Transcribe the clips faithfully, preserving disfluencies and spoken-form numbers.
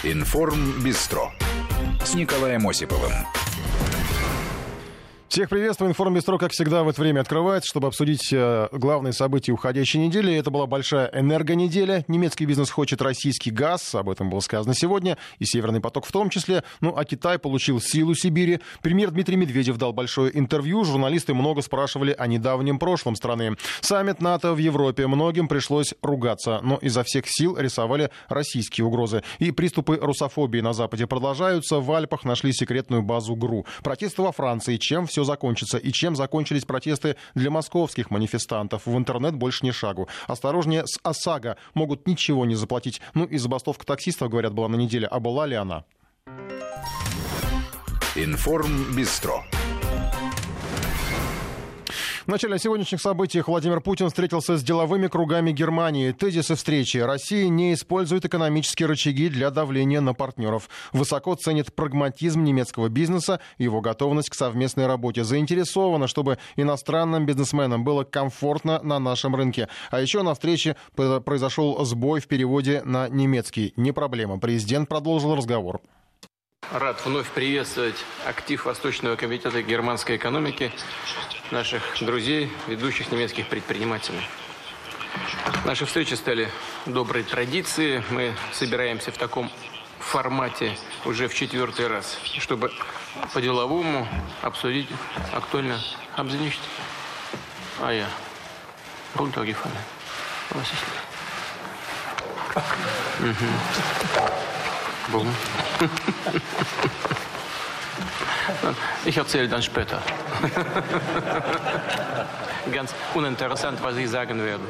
Информбистро с Николаем Осиповым. Всех приветствую. Информбистро, как всегда, в это время открывается, чтобы обсудить э, главные события уходящей недели. Это была большая энергонеделя. Немецкий бизнес хочет российский газ. Об этом было сказано сегодня. И Северный поток в том числе. Ну, а Китай получил силу Сибири. Премьер Дмитрий Медведев дал большое интервью. Журналисты много спрашивали о недавнем прошлом страны. Саммит НАТО в Европе. Многим пришлось ругаться. Но изо всех сил рисовали российские угрозы. И приступы русофобии на Западе продолжаются. В Альпах нашли секретную базу ГРУ. Протесты во Франции. Чем все закончится и чем закончились протесты для московских манифестантов. В интернет больше ни шагу. Осторожнее с ОСАГО. Могут ничего не заплатить. Ну и забастовка таксистов, говорят, была на неделе. А была ли она? Информбистро. В начале сегодняшних событий Владимир Путин встретился с деловыми кругами Германии. Тезисы встречи: Россия не использует экономические рычаги для давления на партнеров. Высоко ценит прагматизм немецкого бизнеса и его готовность к совместной работе. Заинтересована, чтобы иностранным бизнесменам было комфортно на нашем рынке. А еще на встрече произошел сбой в переводе на немецкий. Не проблема. Президент продолжил разговор. Рад вновь приветствовать актив Восточного комитета германской экономики, наших друзей, ведущих немецких предпринимателей. Наши встречи стали доброй традицией. Мы собираемся в таком формате уже в четвертый раз, чтобы по-деловому обсудить актуально обзывать. А я. Runtergefallen. Was ist das? Warum? Ich erzähle dann später. Ganz uninteressant, was Sie sagen werden.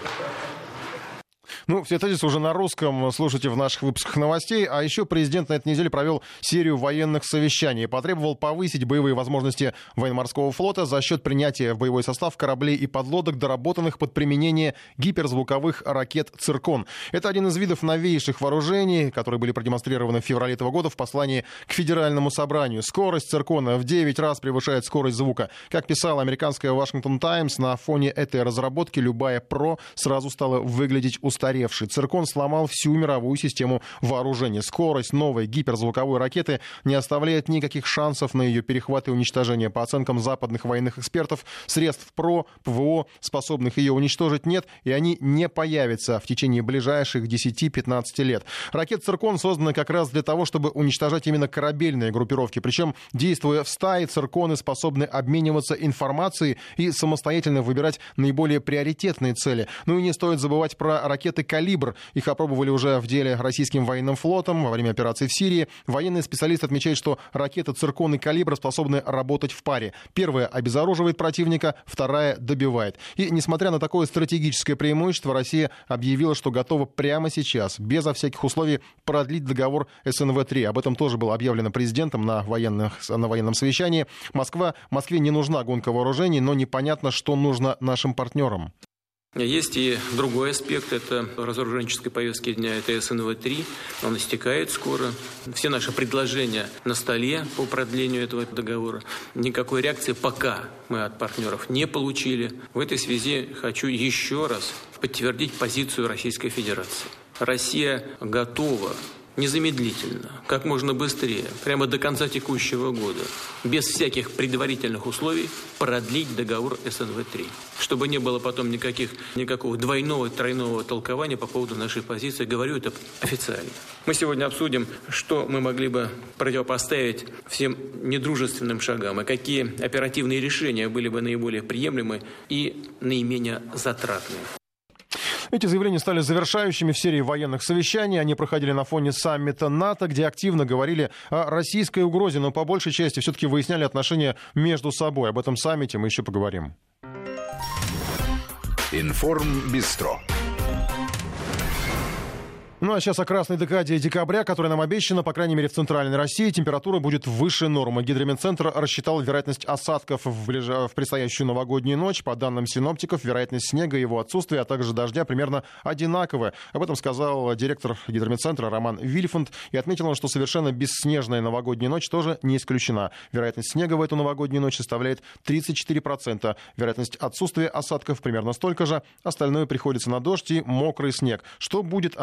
Ну, все тезисы уже на русском слушайте в наших выпусках новостей. А еще президент на этой неделе провел серию военных совещаний. Потребовал повысить боевые возможности военно-морского флота за счет принятия в боевой состав кораблей и подлодок, доработанных под применение гиперзвуковых ракет «Циркон». Это один из видов новейших вооружений, которые были продемонстрированы в феврале этого года в послании к Федеральному собранию. Скорость «Циркона» в девять раз превышает скорость звука. Как писала американская «Вашингтон Таймс», на фоне этой разработки любая ПРО сразу стала выглядеть устаревшей. «Циркон» сломал всю мировую систему вооружения. Скорость новой гиперзвуковой ракеты не оставляет никаких шансов на ее перехват и уничтожение. По оценкам западных военных экспертов, средств ПРО, ПВО, способных ее уничтожить, нет, и они не появятся в течение ближайших десяти-пятнадцати лет. Ракета «Циркон» создана как раз для того, чтобы уничтожать именно корабельные группировки. Причем, действуя в стае, «Цирконы» способны обмениваться информацией и самостоятельно выбирать наиболее приоритетные цели. Ну и не стоит забывать про ракеты «Калибр». Их опробовали уже в деле российским военным флотом во время операции в Сирии. Военный специалист отмечает, что ракеты «Циркон» и «Калибр» способны работать в паре. Первая обезоруживает противника, вторая добивает. И, несмотря на такое стратегическое преимущество, Россия объявила, что готова прямо сейчас, безо всяких условий, продлить договор эс эн вэ три. Об этом тоже было объявлено президентом на, военных, на военном совещании. Москва, Москве не нужна гонка вооружений, но непонятно, что нужно нашим партнерам. Есть и другой аспект, это разоруженческой повестки дня, это эс эн вэ три, он истекает скоро. Все наши предложения на столе по продлению этого договора. Никакой реакции пока мы от партнеров не получили. В этой связи хочу еще раз подтвердить позицию Российской Федерации. Россия готова незамедлительно, как можно быстрее, прямо до конца текущего года, без всяких предварительных условий, продлить договор эс эн вэ три. Чтобы не было потом никаких, никакого двойного, тройного толкования по поводу нашей позиции. Говорю это официально. Мы сегодня обсудим, что мы могли бы противопоставить всем недружественным шагам, и какие оперативные решения были бы наиболее приемлемы и наименее затратные. Эти заявления стали завершающими в серии военных совещаний. Они проходили на фоне саммита НАТО, где активно говорили о российской угрозе, но по большей части все-таки выясняли отношения между собой. Об этом саммите мы еще поговорим. Информбистро. Ну а сейчас о красной декаде декабря, которая нам обещана, по крайней мере в центральной России, температура будет выше нормы. Гидрометцентр рассчитал вероятность осадков в, ближ... в предстоящую новогоднюю ночь. По данным синоптиков, вероятность снега и его отсутствия, а также дождя примерно одинаковая. Об этом сказал директор Гидрометцентра Роман Вильфанд. И отметил он, что совершенно бесснежная новогодняя ночь тоже не исключена. Вероятность снега в эту новогоднюю ночь составляет тридцать четыре процента. Вероятность отсутствия осадков примерно столько же. Остальное приходится на дождь и мокрый снег, что будет абсолютно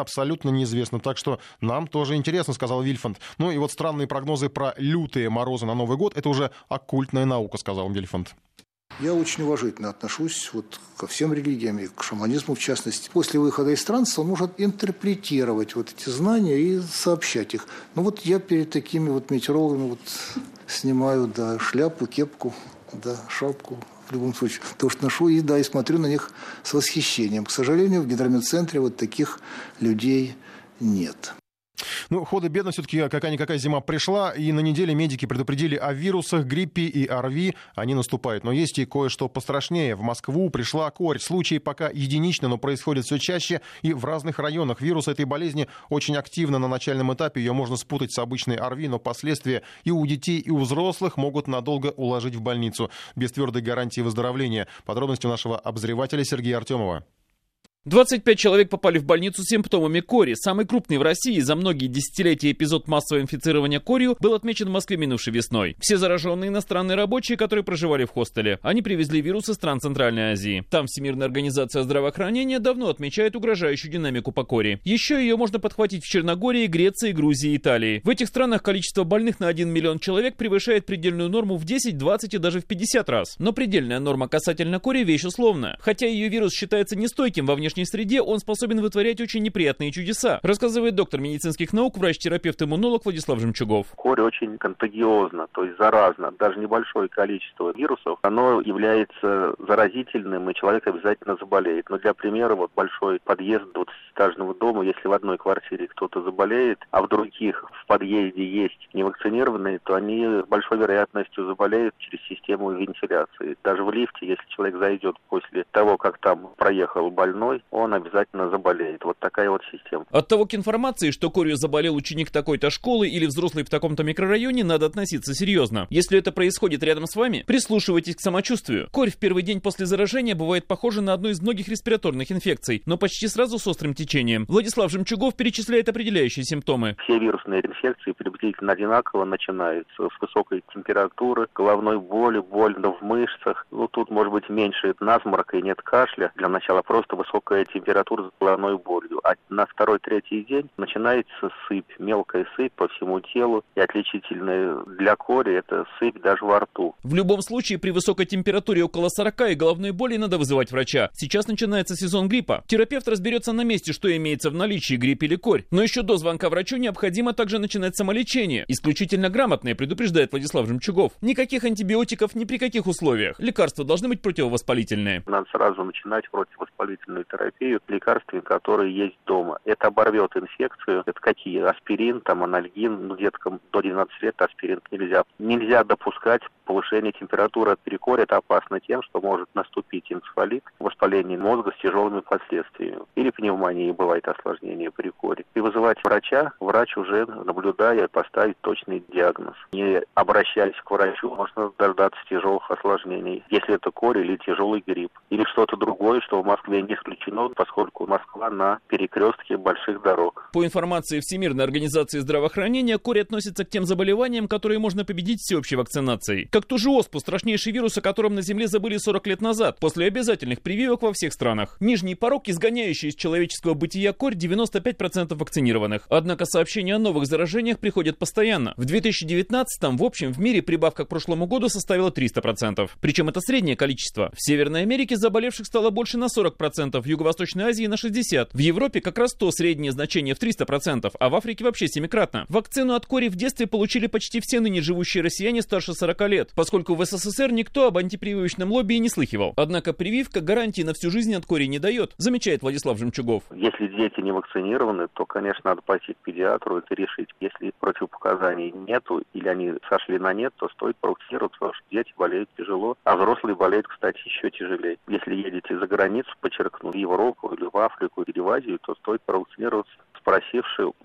неизвестно. Так что нам тоже интересно, сказал Вильфанд. Ну и вот странные прогнозы про лютые морозы на Новый год — это уже оккультная наука, сказал Вильфанд. Я очень уважительно отношусь вот ко всем религиям и к шаманизму в частности. После выхода из транса он может интерпретировать вот эти знания и сообщать их. Ну вот я перед такими вот метеорологами вот снимаю, да, шляпу, кепку, да, шапку. В любом случае, то, что ношу, и да, и смотрю на них с восхищением. К сожалению, в гидрометцентре вот таких людей нет. Ну, худо-бедно все-таки какая-никакая зима пришла, и на неделе медики предупредили о вирусах, гриппе и ОРВИ. Они наступают. Но есть и кое-что пострашнее. В Москву пришла корь. Случаи пока единичны, но происходят все чаще и в разных районах. Вирус этой болезни очень активно на начальном этапе. Ее можно спутать с обычной ОРВИ, но последствия и у детей, и у взрослых могут надолго уложить в больницу без твердой гарантии выздоровления. Подробности у нашего обозревателя Сергея Артемова. двадцать пять человек попали в больницу с симптомами кори. Самый крупный в России за многие десятилетия эпизод массового инфицирования корью был отмечен в Москве минувшей весной. Все зараженные иностранные рабочие, которые проживали в хостеле. Они привезли вирус из стран Центральной Азии. Там Всемирная организация здравоохранения давно отмечает угрожающую динамику по кори. Еще ее можно подхватить в Черногории, Греции, Грузии и Италии. В этих странах количество больных на один миллион человек превышает предельную норму в десять, двадцать и даже в пятьдесят раз. Но предельная норма касательно кори вещь условная. Хотя ее вирус считается нестойким во внешнем среде, он способен вытворять очень неприятные чудеса, рассказывает доктор медицинских наук, врач-терапевт-иммунолог Владислав Жемчугов. Корь очень контагиозна, то есть заразна. Даже небольшое количество вирусов, оно является заразительным, и человек обязательно заболеет. Но для примера, вот большой подъезд двадцатиэтажного дома, если в одной квартире кто-то заболеет, а в других в подъезде есть невакцинированные, то они с большой вероятностью заболеют через систему вентиляции. Даже в лифте, если человек зайдет после того, как там проехал больной, он обязательно заболеет. Вот такая вот система. От того к информации, что корью заболел ученик такой-то школы или взрослый в таком-то микрорайоне, надо относиться серьезно. Если это происходит рядом с вами, прислушивайтесь к самочувствию. Корь в первый день после заражения бывает похожа на одну из многих респираторных инфекций, но почти сразу с острым течением. Владислав Жемчугов перечисляет определяющие симптомы. Все вирусные инфекции приблизительно одинаково начинаются с высокой температуры, головной боли, больно в мышцах. Ну, тут может быть меньше насморка и нет кашля. Для начала просто высокая температура с головной болью. А на второй-третий день начинается сыпь, мелкая сыпь по всему телу. И отличительная для кори это сыпь даже во рту. В любом случае, при высокой температуре около сорока и головной боли надо вызывать врача. Сейчас начинается сезон гриппа. Терапевт разберется на месте, что имеется в наличии, грипп или корь. Но еще до звонка врачу необходимо также начинать самолечение. Исключительно грамотное, предупреждает Владислав Жемчугов. Никаких антибиотиков ни при каких условиях. Лекарства должны быть противовоспалительные. Надо сразу начинать противовоспалительную терапию лекарствами, которые есть дома. Это оборвет инфекцию. Это какие? Аспирин, там, анальгин. Ну, деткам до двенадцати лет аспирин нельзя. Нельзя допускать повышение температуры от перекори. Это опасно тем, что может наступить энцефалит, воспаление мозга с тяжелыми последствиями. Или пневмония, бывает осложнение при коре. И вызывать врача, врач уже, наблюдая, поставит точный диагноз. Не обращаясь к врачу, можно дождаться тяжелых осложнений, если это корь или тяжелый грипп. Или что-то другое, что в Москве не исключено, поскольку Москва на перекрестке больших дорог. По информации Всемирной организации здравоохранения, корь относится к тем заболеваниям, которые можно победить всеобщей вакцинацией. Как ту же оспу, страшнейший вирус, о котором на Земле забыли сорок лет назад, после обязательных прививок во всех странах. Нижний порог, изгоняющий из человеческого бытия корь, девяносто пять процентов вакцинированных. Однако сообщения о новых заражениях приходят постоянно. В две тысячи девятнадцатом в общем в мире прибавка к прошлому году составила триста процентов. Причем это среднее количество. В Северной Америке заболевших стало больше на сорок процентов, в Юго-Восточной Азии на шестьдесят процентов. В Европе как раз то среднее значение в триста процентов, а в Африке вообще семикратно. Вакцину от кори в детстве получили почти все ныне живущие россияне старше сорока лет, поскольку в СССР никто об антипрививочном лобби и не слыхивал. Однако прививка гарантии на всю жизнь от кори не дает, замечает Владислав Жемчугов. Если дети не вакцинированы, то, конечно, надо пойти к педиатру и решить. Если противопоказаний нету или они сошли на нет, то стоит провакцинироваться, потому что дети болеют тяжело, а взрослые болеют, кстати, еще тяжелее. Если едете за границу, подчеркну, в Европу или в Африку или в Азию, то стоит провакцинироваться, спросивши у специалиста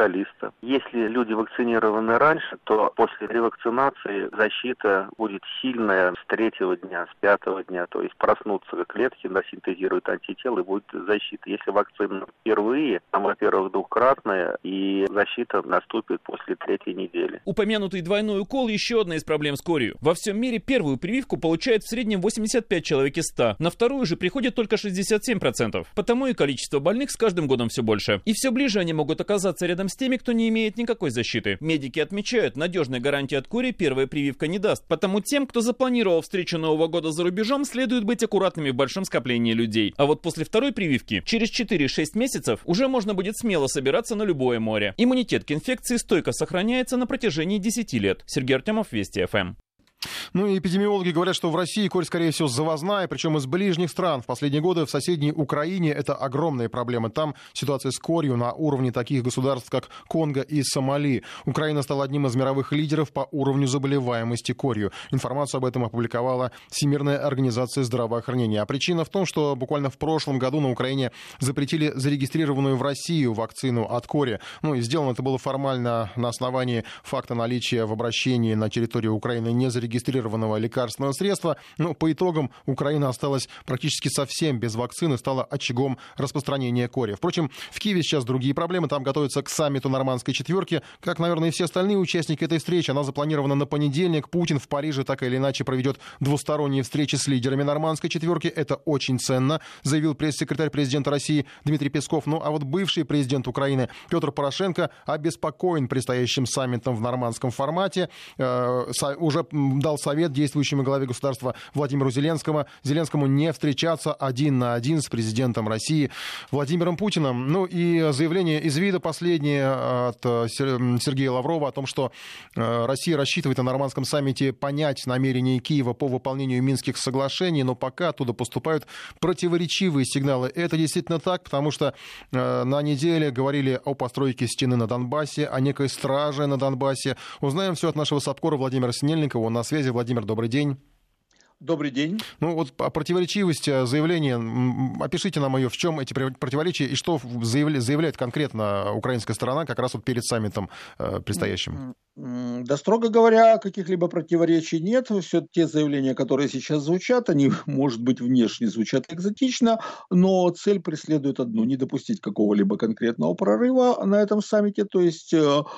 специалиста. Если люди вакцинированы раньше, то после ревакцинации защита будет сильная с третьего дня, с пятого дня. То есть проснутся клетки, синтезируют антитела и будет защита. Если вакцина впервые, там, во-первых, двухкратная, и защита наступит после третьей недели. Упомянутый двойной укол – еще одна из проблем с корью. Во всем мире первую прививку получает в среднем восемьдесят пять человек из ста. На вторую же приходит только шестьдесят семь процентов. Потому и количество больных с каждым годом все больше. И все ближе они могут оказаться рядом с теми, кто не имеет никакой защиты. Медики отмечают, надежной гарантии от кори первая прививка не даст. Потому тем, кто запланировал встречу Нового года за рубежом, следует быть аккуратными в большом скоплении людей. А вот после второй прививки, через четыре-шесть месяцев, уже можно будет смело собираться на любое море. Иммунитет к инфекции стойко сохраняется на протяжении десяти лет. Сергей Артемов, Вести эф эм. Ну и эпидемиологи говорят, что в России корь, скорее всего, завозная, причем из ближних стран. В последние годы в соседней Украине это огромные проблемы. Там ситуация с корью на уровне таких государств, как Конго и Сомали. Украина стала одним из мировых лидеров по уровню заболеваемости корью. Информацию об этом опубликовала Всемирная организация здравоохранения. А причина в том, что буквально в прошлом году на Украине запретили зарегистрированную в Россию вакцину от кори. Ну и сделано это было формально на основании факта наличия в обращении на территории Украины не зарегистрированного регистрированного лекарственного средства, но по итогам Украина осталась практически совсем без вакцины, стала очагом распространения кори. Впрочем, в Киеве сейчас другие проблемы, там готовятся к саммиту нормандской четверки. Как, наверное, и все остальные участники этой встречи, она запланирована на понедельник. Путин в Париже так или иначе проведет двусторонние встречи с лидерами нормандской четверки. Это очень ценно, заявил пресс-секретарь президента России Дмитрий Песков. Ну а вот бывший президент Украины Петр Порошенко обеспокоен предстоящим саммитом в нормандском формате. Э, уже дал совет действующему главе государства Владимиру Зеленскому, Зеленскому не встречаться один на один с президентом России Владимиром Путиным. Ну и заявление из ВИДа последнее от Сергея Лаврова о том, что Россия рассчитывает на нормандском саммите понять намерения Киева по выполнению Минских соглашений, но пока оттуда поступают противоречивые сигналы. Это действительно так, потому что на неделе говорили о постройке стены на Донбассе, о некой страже на Донбассе. Узнаем все от нашего САПКОРа Владимира Синельникова. Он на связи. Владимир, добрый день. Добрый день. Ну вот противоречивость заявления, опишите нам ее, в чем эти противоречия и что заявляет конкретно украинская сторона как раз вот перед саммитом предстоящим? Да, строго говоря, каких-либо противоречий нет. Все те заявления, которые сейчас звучат, они, может быть, внешне звучат экзотично, но цель преследует одну: не допустить какого-либо конкретного прорыва на этом саммите, то есть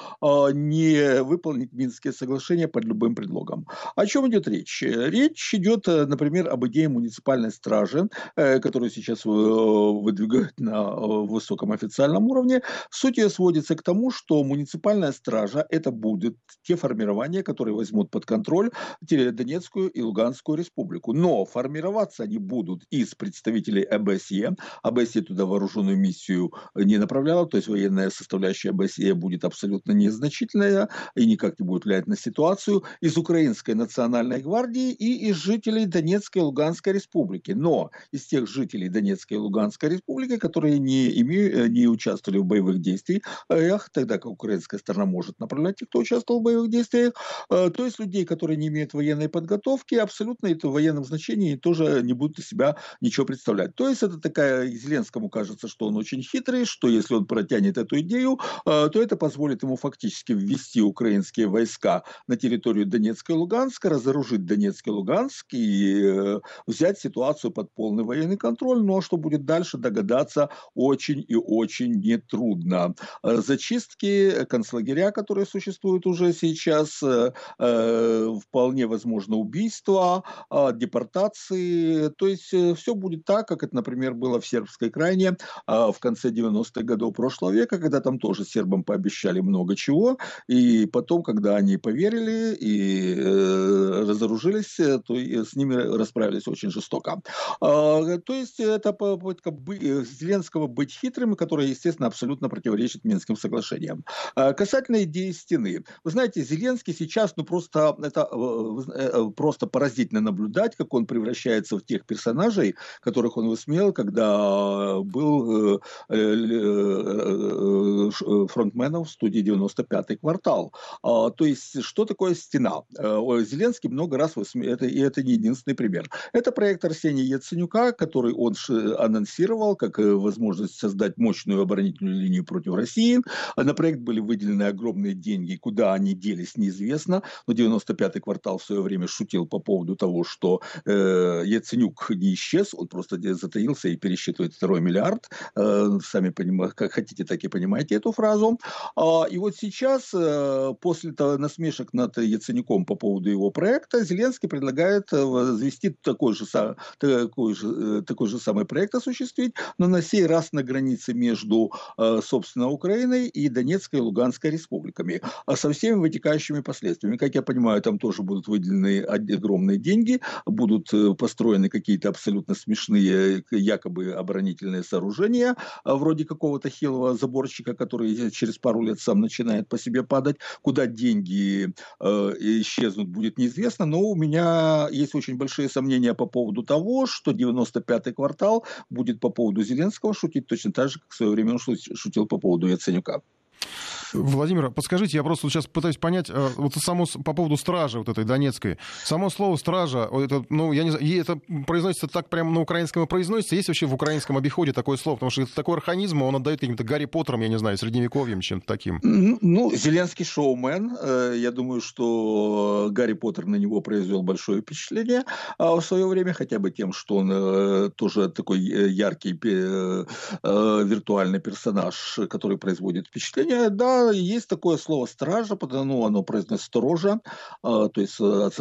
не выполнить Минские соглашения под любым предлогом. О чем идет речь? Речь идет, например, об идее муниципальной стражи, которую сейчас выдвигают на высоком официальном уровне. Суть ее сводится к тому, что муниципальная стража – это будет те формирования, которые возьмут под контроль Донецкую и Луганскую республику. Но формироваться они будут из представителей ОБСЕ. ОБСЕ туда вооруженную миссию не направляла, то есть военная составляющая ОБСЕ будет абсолютно незначительная и никак не будет влиять на ситуацию. Из Украинской национальной гвардии и из жителей Донецкой и Луганской республики. Но из тех жителей Донецкой и Луганской республики, которые не, имеют, не участвовали в боевых действиях, тогда как украинская сторона может направлять тех, кто участвовал в боевых действиях, то есть людей, которые не имеют военной подготовки, абсолютно это в военном значении тоже не будут из себя ничего представлять. То есть это такая, Зеленскому кажется, что он очень хитрый, что если он протянет эту идею, то это позволит ему фактически ввести украинские войска на территорию Донецка и Луганска, разоружить Донецк и Луганск и взять ситуацию под полный военный контроль. Но что будет дальше, догадаться очень и очень нетрудно. Зачистки, концлагеря, которые существуют уже сейчас, вполне возможно убийства, депортации. То есть все будет так, как это, например, было в Сербской крайне в конце девяностых годов прошлого века, когда там тоже сербам пообещали много чего, и потом, когда они поверили и разоружились, то с ними расправились очень жестоко. То есть это попытка Зеленского быть хитрым, которая, естественно, абсолютно противоречит Минским соглашениям. Касательно идеи стены. Вы знаете, Зеленский сейчас, ну просто это просто поразительно наблюдать, как он превращается в тех персонажей, которых он высмеял, когда был фронтменом в студии девяносто пятый квартал. То есть, что такое стена? Зеленский много раз высмеял, это, и это не единственный пример. Это проект Арсения Яценюка, который он анонсировал как возможность создать мощную оборонительную линию против России. На проект были выделены огромные деньги, куда они делись, неизвестно. Но девяносто пятый квартал в свое время шутил по поводу того, что э, Яценюк не исчез, он просто затаился и пересчитывает второй миллиард. Э, сами понимаете, как хотите, так и понимаете эту фразу. А, и вот сейчас, э, после того, насмешек над Яценюком по поводу его проекта, Зеленский предлагает завести такой же, такой же, такой же самый проект осуществить, но на сей раз на границе между, э, собственно, Украиной и Донецкой и Луганской республиками, со всеми вытекающими последствиями. Как я понимаю, там тоже будут выделены огромные деньги, будут построены какие-то абсолютно смешные якобы оборонительные сооружения, вроде какого-то хилого заборчика, который через пару лет сам начинает по себе падать. Куда деньги э, исчезнут, будет неизвестно, но у меня есть очень большие сомнения по поводу того, что девяносто пятый квартал будет по поводу Зеленского шутить точно так же, как в свое время он шутил по поводу Яценюка. Владимир, подскажите, я просто сейчас пытаюсь понять, вот само, по поводу стражи вот этой донецкой. Само слово «стража», это, ну, я не знаю, это произносится так прямо на украинском и произносится? Есть вообще в украинском обиходе такое слово? Потому что это такой архаизм, он отдает каким-то Гарри Поттером, я не знаю, средневековьем, чем-то таким. Ну, Зеленский шоумен. Я думаю, что Гарри Поттер на него произвел большое впечатление в свое время, хотя бы тем, что он тоже такой яркий виртуальный персонаж, который производит впечатление. Да, есть такое слово «стража», потому оно произносится «сторожа», то есть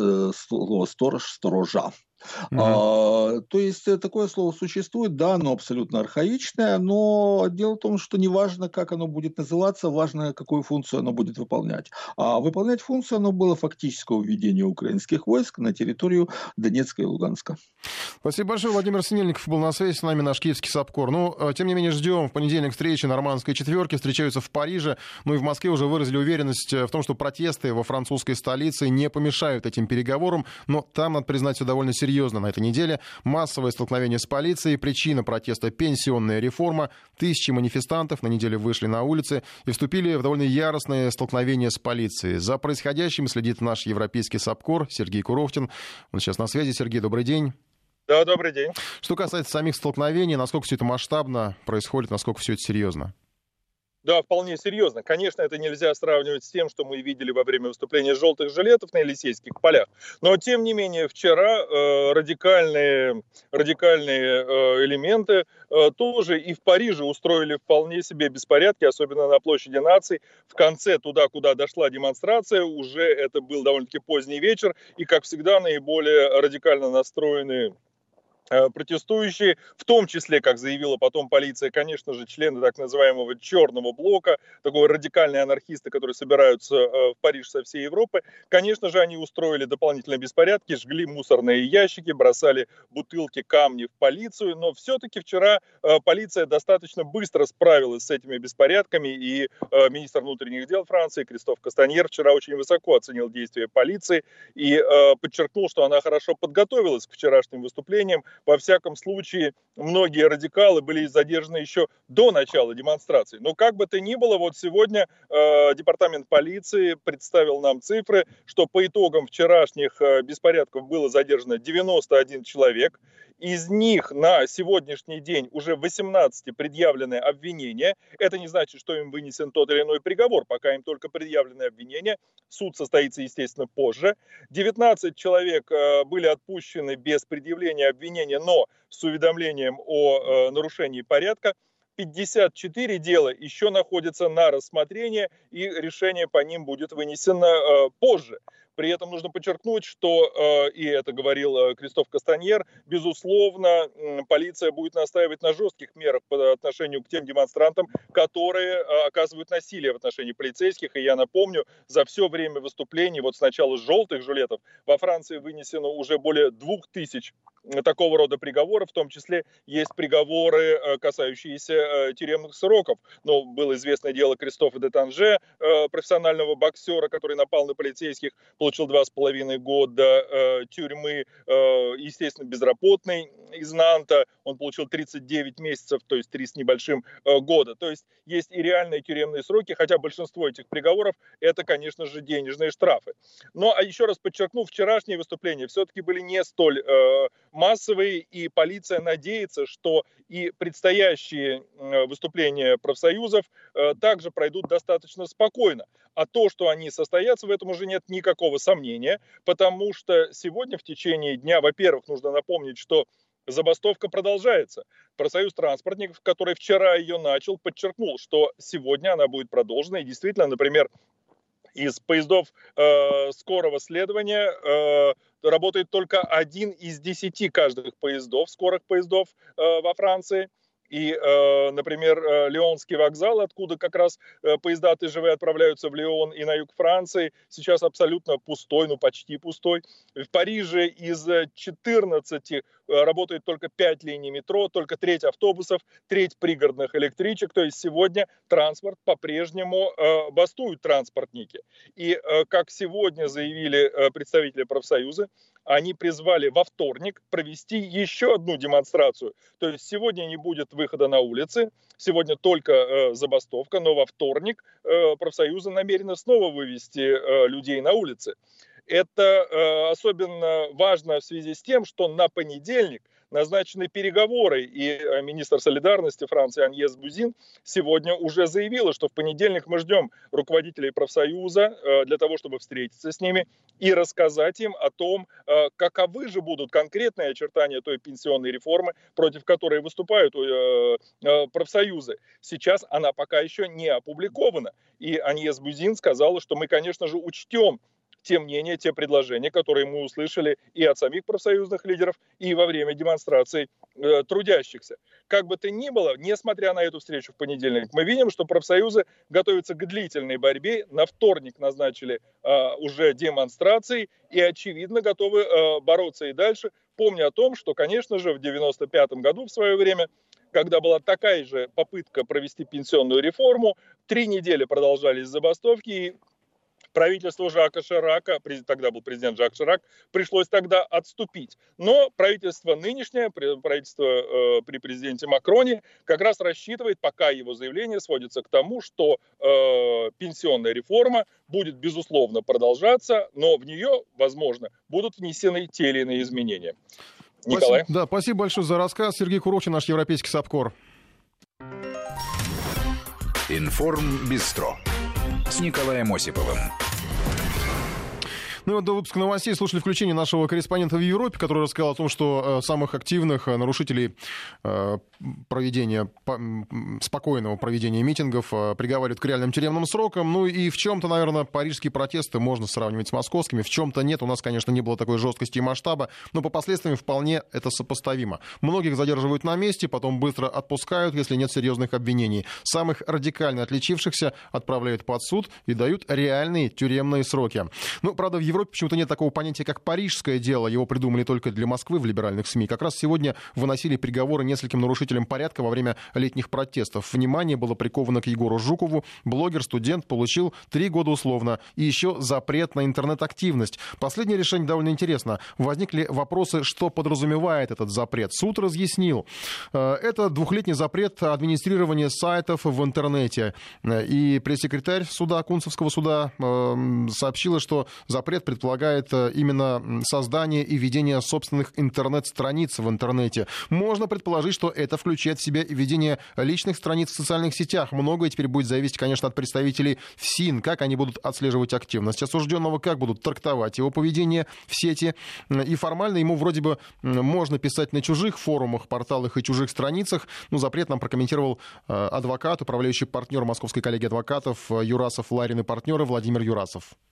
слово «сторож», «сторожа». Mm-hmm. А, то есть такое слово существует, да, оно абсолютно архаичное, но дело в том, что не важно, как оно будет называться, важно, какую функцию оно будет выполнять. А выполнять функцию оно было фактического введения украинских войск на территорию Донецка и Луганска. Спасибо большое. Владимир Синельников был на связи с нами, наш киевский САПКОР. Ну, тем не менее, ждем в понедельник встречи нормандской четверки, встречаются в Париже, ну и в Москве уже выразили уверенность в том, что протесты во французской столице не помешают этим переговорам, но там, надо признать, все довольно серьезно. На этой неделе массовое столкновение с полицией. Причина протеста — пенсионная реформа. Тысячи манифестантов на неделе вышли на улицы и вступили в довольно яростное столкновение с полицией. За происходящим следит наш европейский САПКОР Сергей Куровтин. Он сейчас на связи. Сергей, добрый день. Да, добрый день. Что касается самих столкновений, насколько все это масштабно происходит, насколько все это серьезно? Да, вполне серьезно. Конечно, это нельзя сравнивать с тем, что мы видели во время выступления желтых жилетов на Елисейских полях. Но, тем не менее, вчера э, радикальные, радикальные э, элементы э, тоже и в Париже устроили вполне себе беспорядки, особенно на площади наций. В конце, туда, куда дошла демонстрация, уже это был довольно-таки поздний вечер. И, как всегда, наиболее радикально настроенные протестующие, в том числе, как заявила потом полиция, конечно же, члены так называемого черного блока, такой радикальные анархисты, которые собираются в Париж со всей Европы, конечно же, они устроили дополнительные беспорядки, жгли мусорные ящики, бросали бутылки, камни в полицию, но все-таки вчера полиция достаточно быстро справилась с этими беспорядками, и министр внутренних дел Франции Кристоф Кастаньер вчера очень высоко оценил действия полиции и подчеркнул, что она хорошо подготовилась к вчерашним выступлениям. Во всяком случае, многие радикалы были задержаны еще до начала демонстрации. Но как бы то ни было, вот сегодня э, департамент полиции представил нам цифры, что по итогам вчерашних э, беспорядков было задержано девяносто один человек. Из них на сегодняшний день уже восемнадцать предъявлены обвинения. Это не значит, что им вынесен тот или иной приговор, пока им только предъявлены обвинения. Суд состоится, естественно, позже. девятнадцать человек э, были отпущены без предъявления обвинения, но с уведомлением о э, нарушении порядка. пятьдесят четыре дела еще находятся на рассмотрении, и решение по ним будет вынесено э, позже. При этом нужно подчеркнуть, что, и это говорил Кристоф Кастаньер, безусловно, полиция будет настаивать на жестких мерах по отношению к тем демонстрантам, которые оказывают насилие в отношении полицейских. И я напомню, за все время выступлений, вот с начала желтых жилетов, во Франции вынесено уже более двух тысяч такого рода приговоров, в том числе есть приговоры, касающиеся тюремных сроков. Но было известное дело Кристофа де Танже, профессионального боксера, который напал на полицейских, получил два с половиной года тюрьмы, естественно, безработный из Нанта, он получил тридцать девять месяцев, то есть три с небольшим года. То есть есть и реальные тюремные сроки, хотя большинство этих приговоров это, конечно же, денежные штрафы. Но, а еще раз подчеркну, вчерашние выступления все-таки были не столь э, массовые, и полиция надеется, что и предстоящие э, выступления профсоюзов э, также пройдут достаточно спокойно. А то, что они состоятся, в этом уже нет никакого сомнения, потому что сегодня в течение дня, во-первых, нужно напомнить, что забастовка продолжается. Профсоюз транспортников, который вчера ее начал, подчеркнул, что сегодня она будет продолжена. И действительно, например, из поездов э, скорого следования э, работает только один из десяти каждых поездов, скорых поездов э, во Франции. И, э, например, э, Лионский вокзал, откуда как раз э, поезда ТЖВ отправляются в Лион и на юг Франции, сейчас абсолютно пустой, ну почти пустой. В Париже из четырнадцати э, работает только пять линий метро, только треть автобусов, треть пригородных электричек. То есть сегодня транспорт по-прежнему э, бастуют транспортники. И, э, как сегодня заявили э, представители профсоюза, они призвали во вторник провести еще одну демонстрацию. То есть сегодня не будет выхода на улицы, сегодня только э, забастовка, но во вторник э, профсоюзы намерены снова вывести э, людей на улицы. Это э, особенно важно в связи с тем, что на понедельник назначены переговоры, и министр солидарности Франции Аньес Бузин сегодня уже заявила, что в понедельник мы ждем руководителей профсоюза для того, чтобы встретиться с ними и рассказать им о том, каковы же будут конкретные очертания той пенсионной реформы, против которой выступают профсоюзы. Сейчас она пока еще не опубликована, и Аньес Бузин сказала, что мы, конечно же, учтем те мнения, те предложения, которые мы услышали и от самих профсоюзных лидеров, и во время демонстраций э, трудящихся. Как бы то ни было, несмотря на эту встречу в понедельник, мы видим, что профсоюзы готовятся к длительной борьбе. На вторник назначили э, уже демонстрации и, очевидно, готовы э, бороться и дальше, помня о том, что, конечно же, в девяносто пятом году в свое время, когда была такая же попытка провести пенсионную реформу, три недели продолжались забастовки, и правительству Жака Ширака, тогда был президент Жак Ширак, пришлось тогда отступить. Но правительство нынешнее, правительство э, при президенте Макроне, как раз рассчитывает, пока его заявление сводится к тому, что э, пенсионная реформа будет, безусловно, продолжаться, но в нее, возможно, будут внесены те или иные изменения. Николай? Спасибо, да, спасибо большое за рассказ. Сергей Куровчин, наш европейский САПКОР. Информбистро с Николаем Осиповым. Ну и вот до выпуска новостей слушали включение нашего корреспондента в Европе, который рассказал о том, что э, самых активных э, нарушителей э, проведения, по, спокойного проведения митингов э, приговаривают к реальным тюремным срокам. Ну и в чем-то, наверное, парижские протесты можно сравнивать с московскими, в чем-то нет. У нас, конечно, не было такой жесткости и масштаба, но по последствиям вполне это сопоставимо. Многих задерживают на месте, потом быстро отпускают, если нет серьезных обвинений. Самых радикально отличившихся отправляют под суд и дают реальные тюремные сроки. Ну, правда, в В Европе почему-то нет такого понятия, как парижское дело. Его придумали только для Москвы в либеральных СМИ. Как раз сегодня выносили приговоры нескольким нарушителям порядка во время летних протестов. Внимание было приковано к Егору Жукову. Блогер, студент, получил три года условно. И еще запрет на интернет-активность. Последнее решение довольно интересно. Возникли вопросы, что подразумевает этот запрет. Суд разъяснил. Это двухлетний запрет администрирования сайтов в интернете. И пресс-секретарь суда, Кунцевского суда, сообщила, что запрет предполагает именно создание и ведение собственных интернет-страниц в интернете. Можно предположить, что это включает в себя и ведение личных страниц в социальных сетях. Многое теперь будет зависеть, конечно, от представителей ФСИН, как они будут отслеживать активность осужденного, как будут трактовать его поведение в сети. И формально ему вроде бы можно писать на чужих форумах, порталах и чужих страницах. Но запрет нам прокомментировал адвокат, управляющий партнер Московской коллегии адвокатов Юрасов, Ларин и партнеры Владимир Юрасов.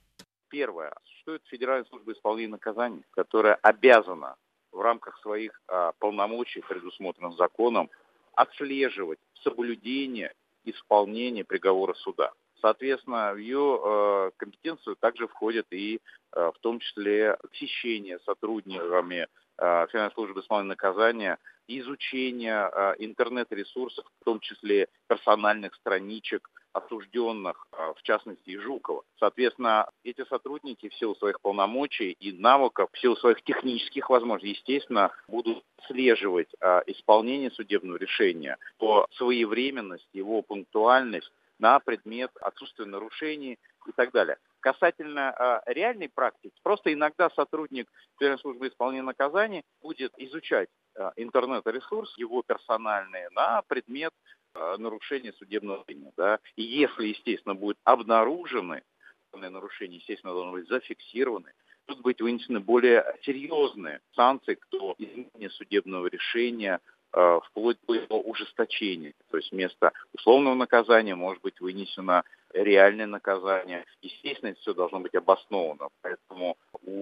Первое. Существует Федеральная служба исполнения наказаний, которая обязана в рамках своих а, полномочий, предусмотренных законом, отслеживать соблюдение исполнения приговора суда. Соответственно, в ее э, компетенцию также входит и э, в том числе посещение сотрудниками э, Федеральной службы исполнения наказания, изучение э, интернет-ресурсов, в том числе персональных страничек осужденных, э, в частности и Жукова. Соответственно, эти сотрудники в силу своих полномочий и навыков, в силу своих технических возможностей, естественно, будут отслеживать э, исполнение судебного решения по своевременности, его пунктуальность, на предмет отсутствия нарушений и так далее. Касательно э, реальной практики, просто иногда сотрудник Федеральной службы исполнения наказаний будет изучать э, интернет-ресурс, его персональные, на предмет э, нарушения судебного решения. Да? И если, естественно, будут обнаружены нарушения, естественно, должны быть зафиксированы, тут быть вынесены более серьезные санкции, кто изменение судебного решения, вплоть до его ужесточения. То есть вместо условного наказания может быть вынесено реальное наказание. Естественно, это все должно быть обосновано. Поэтому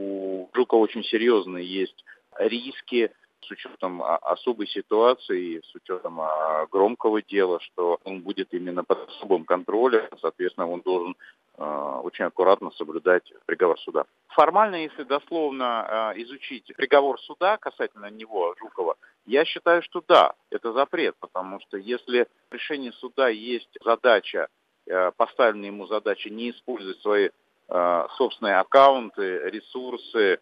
у Жукова очень серьезные есть риски с учетом особой ситуации, с учетом громкого дела, что он будет именно под особым контролем. Соответственно, он должен очень аккуратно соблюдать приговор суда. Формально, если дословно изучить приговор суда касательно него, Жукова, я считаю, что да, это запрет, потому что если в решении суда есть задача, поставленная ему задача не использовать свои собственные аккаунты, ресурсы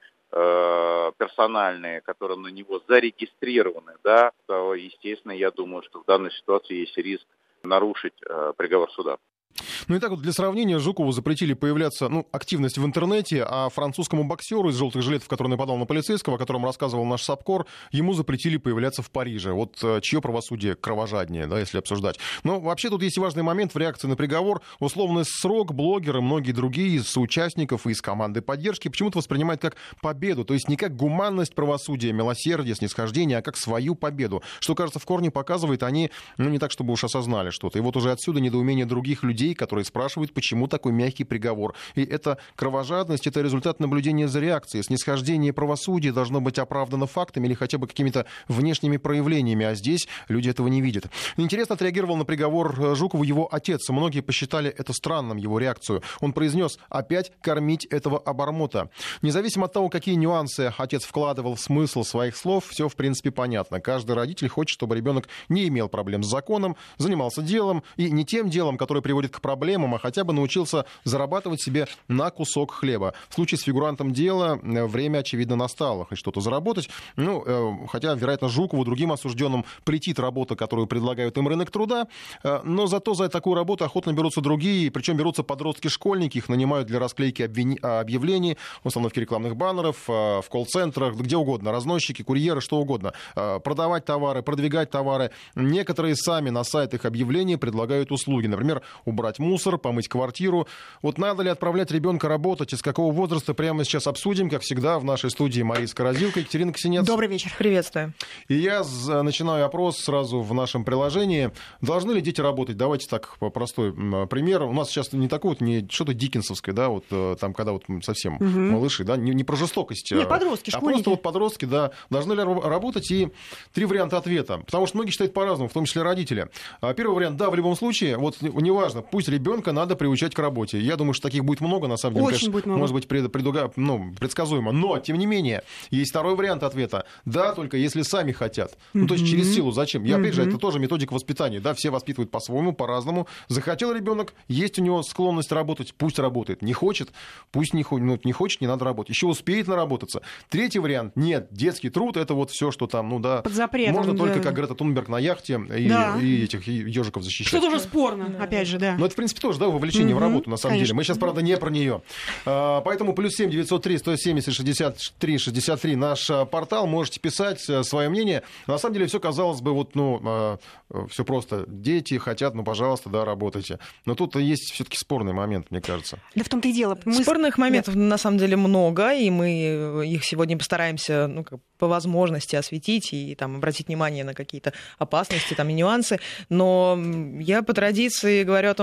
персональные, которые на него зарегистрированы, да, то, естественно, я думаю, что в данной ситуации есть риск нарушить приговор суда. Ну и так вот, для сравнения, Жукову запретили появляться, ну, активность в интернете, а французскому боксеру из желтых жилетов, который нападал на полицейского, о котором рассказывал наш САПКОР, ему запретили появляться в Париже. Вот чье правосудие кровожаднее, да, если обсуждать. Но вообще тут есть важный момент в реакции на приговор. Условный срок блогеры, многие другие из соучастников и из команды поддержки почему-то воспринимают как победу, то есть не как гуманность правосудия, милосердие, снисхождение, а как свою победу. Что, кажется, в корне показывает, они, ну, не так, чтобы уж осознали что-то. И вот уже отсюда недоумение других людей, которые спрашивают, почему такой мягкий приговор. И это кровожадность, это результат наблюдения за реакцией. Снисхождение правосудия должно быть оправдано фактами или хотя бы какими-то внешними проявлениями, а здесь люди этого не видят. Интересно отреагировал на приговор Жукову его отец. Многие посчитали это странным, его реакцию. Он произнес: опять кормить этого обормота. Независимо от того, какие нюансы отец вкладывал в смысл своих слов, все в принципе понятно. Каждый родитель хочет, чтобы ребенок не имел проблем с законом, занимался делом, и не тем делом, которое приводит к проблемам, а хотя бы научился зарабатывать себе на кусок хлеба. В случае с фигурантом дела время, очевидно, настало хоть что-то заработать. Ну, э, хотя, вероятно, Жукову, другим осужденным, претит работа, которую предлагают им рынок труда, э, но зато за такую работу охотно берутся другие, причем берутся подростки-школьники, их нанимают для расклейки обвини... объявлений, установки рекламных баннеров, э, в колл-центрах, где угодно, разносчики, курьеры, что угодно. Э, продавать товары, продвигать товары. Некоторые сами на сайтах объявлений предлагают услуги, например, убрать мусор, помыть квартиру. Вот надо ли отправлять ребенка работать, из какого возраста, прямо сейчас обсудим, как всегда, в нашей студии Мария Скорозилка, Екатерина Ксенец. Добрый вечер, приветствую. И я начинаю опрос сразу в нашем приложении. Должны ли дети работать? Давайте так, простой пример. У нас сейчас не такое вот, не что-то диккенсовское, да, вот там, когда вот совсем угу. малыши, да, не, не про жестокость, не, подростки, а школьники. Просто вот подростки, да, должны ли работать, и три варианта ответа. Потому что многие считают по-разному, в том числе родители. Первый вариант, да, в любом случае, вот неважно, пусть ребенка надо приучать к работе. Я думаю, что таких будет много, на самом деле. Очень конечно, будет много. Может быть, пред, предуга... ну, предсказуемо. Но, тем не менее, есть второй вариант ответа. Да, только если сами хотят. Mm-hmm. Ну, то есть через силу. Зачем? И, опять mm-hmm. же, это тоже методика воспитания. Да, все воспитывают по-своему, по-разному. Захотел ребенок, есть у него склонность работать, пусть работает. Не хочет, пусть не, ну, не хочет, не надо работать. Еще успеет наработаться. Третий вариант. Нет, детский труд — это вот все, что там, ну да. Под запретом. Можно да. только, как Грета Тунберг, на яхте и, да. и этих ежиков защищать. Что тоже спорно, да. опять же, да. Но это, в принципе, тоже, да, вовлечение mm-hmm. в работу, на самом Конечно. деле. Мы сейчас, правда, не про нее. Поэтому плюс семь девятьсот три сто семьдесят шестьдесят три шестьдесят три наш портал. Можете писать свое мнение. На самом деле все, казалось бы, вот, ну, все просто. Дети хотят, ну, пожалуйста, да, работайте. Но тут есть все-таки спорный момент, мне кажется. Да в том-то и дело. Мы... Спорных моментов, да. на самом деле, много, и мы их сегодня постараемся, ну, как, по возможности осветить и там, обратить внимание на какие-то опасности там, и нюансы. Но я по традиции говорю о том,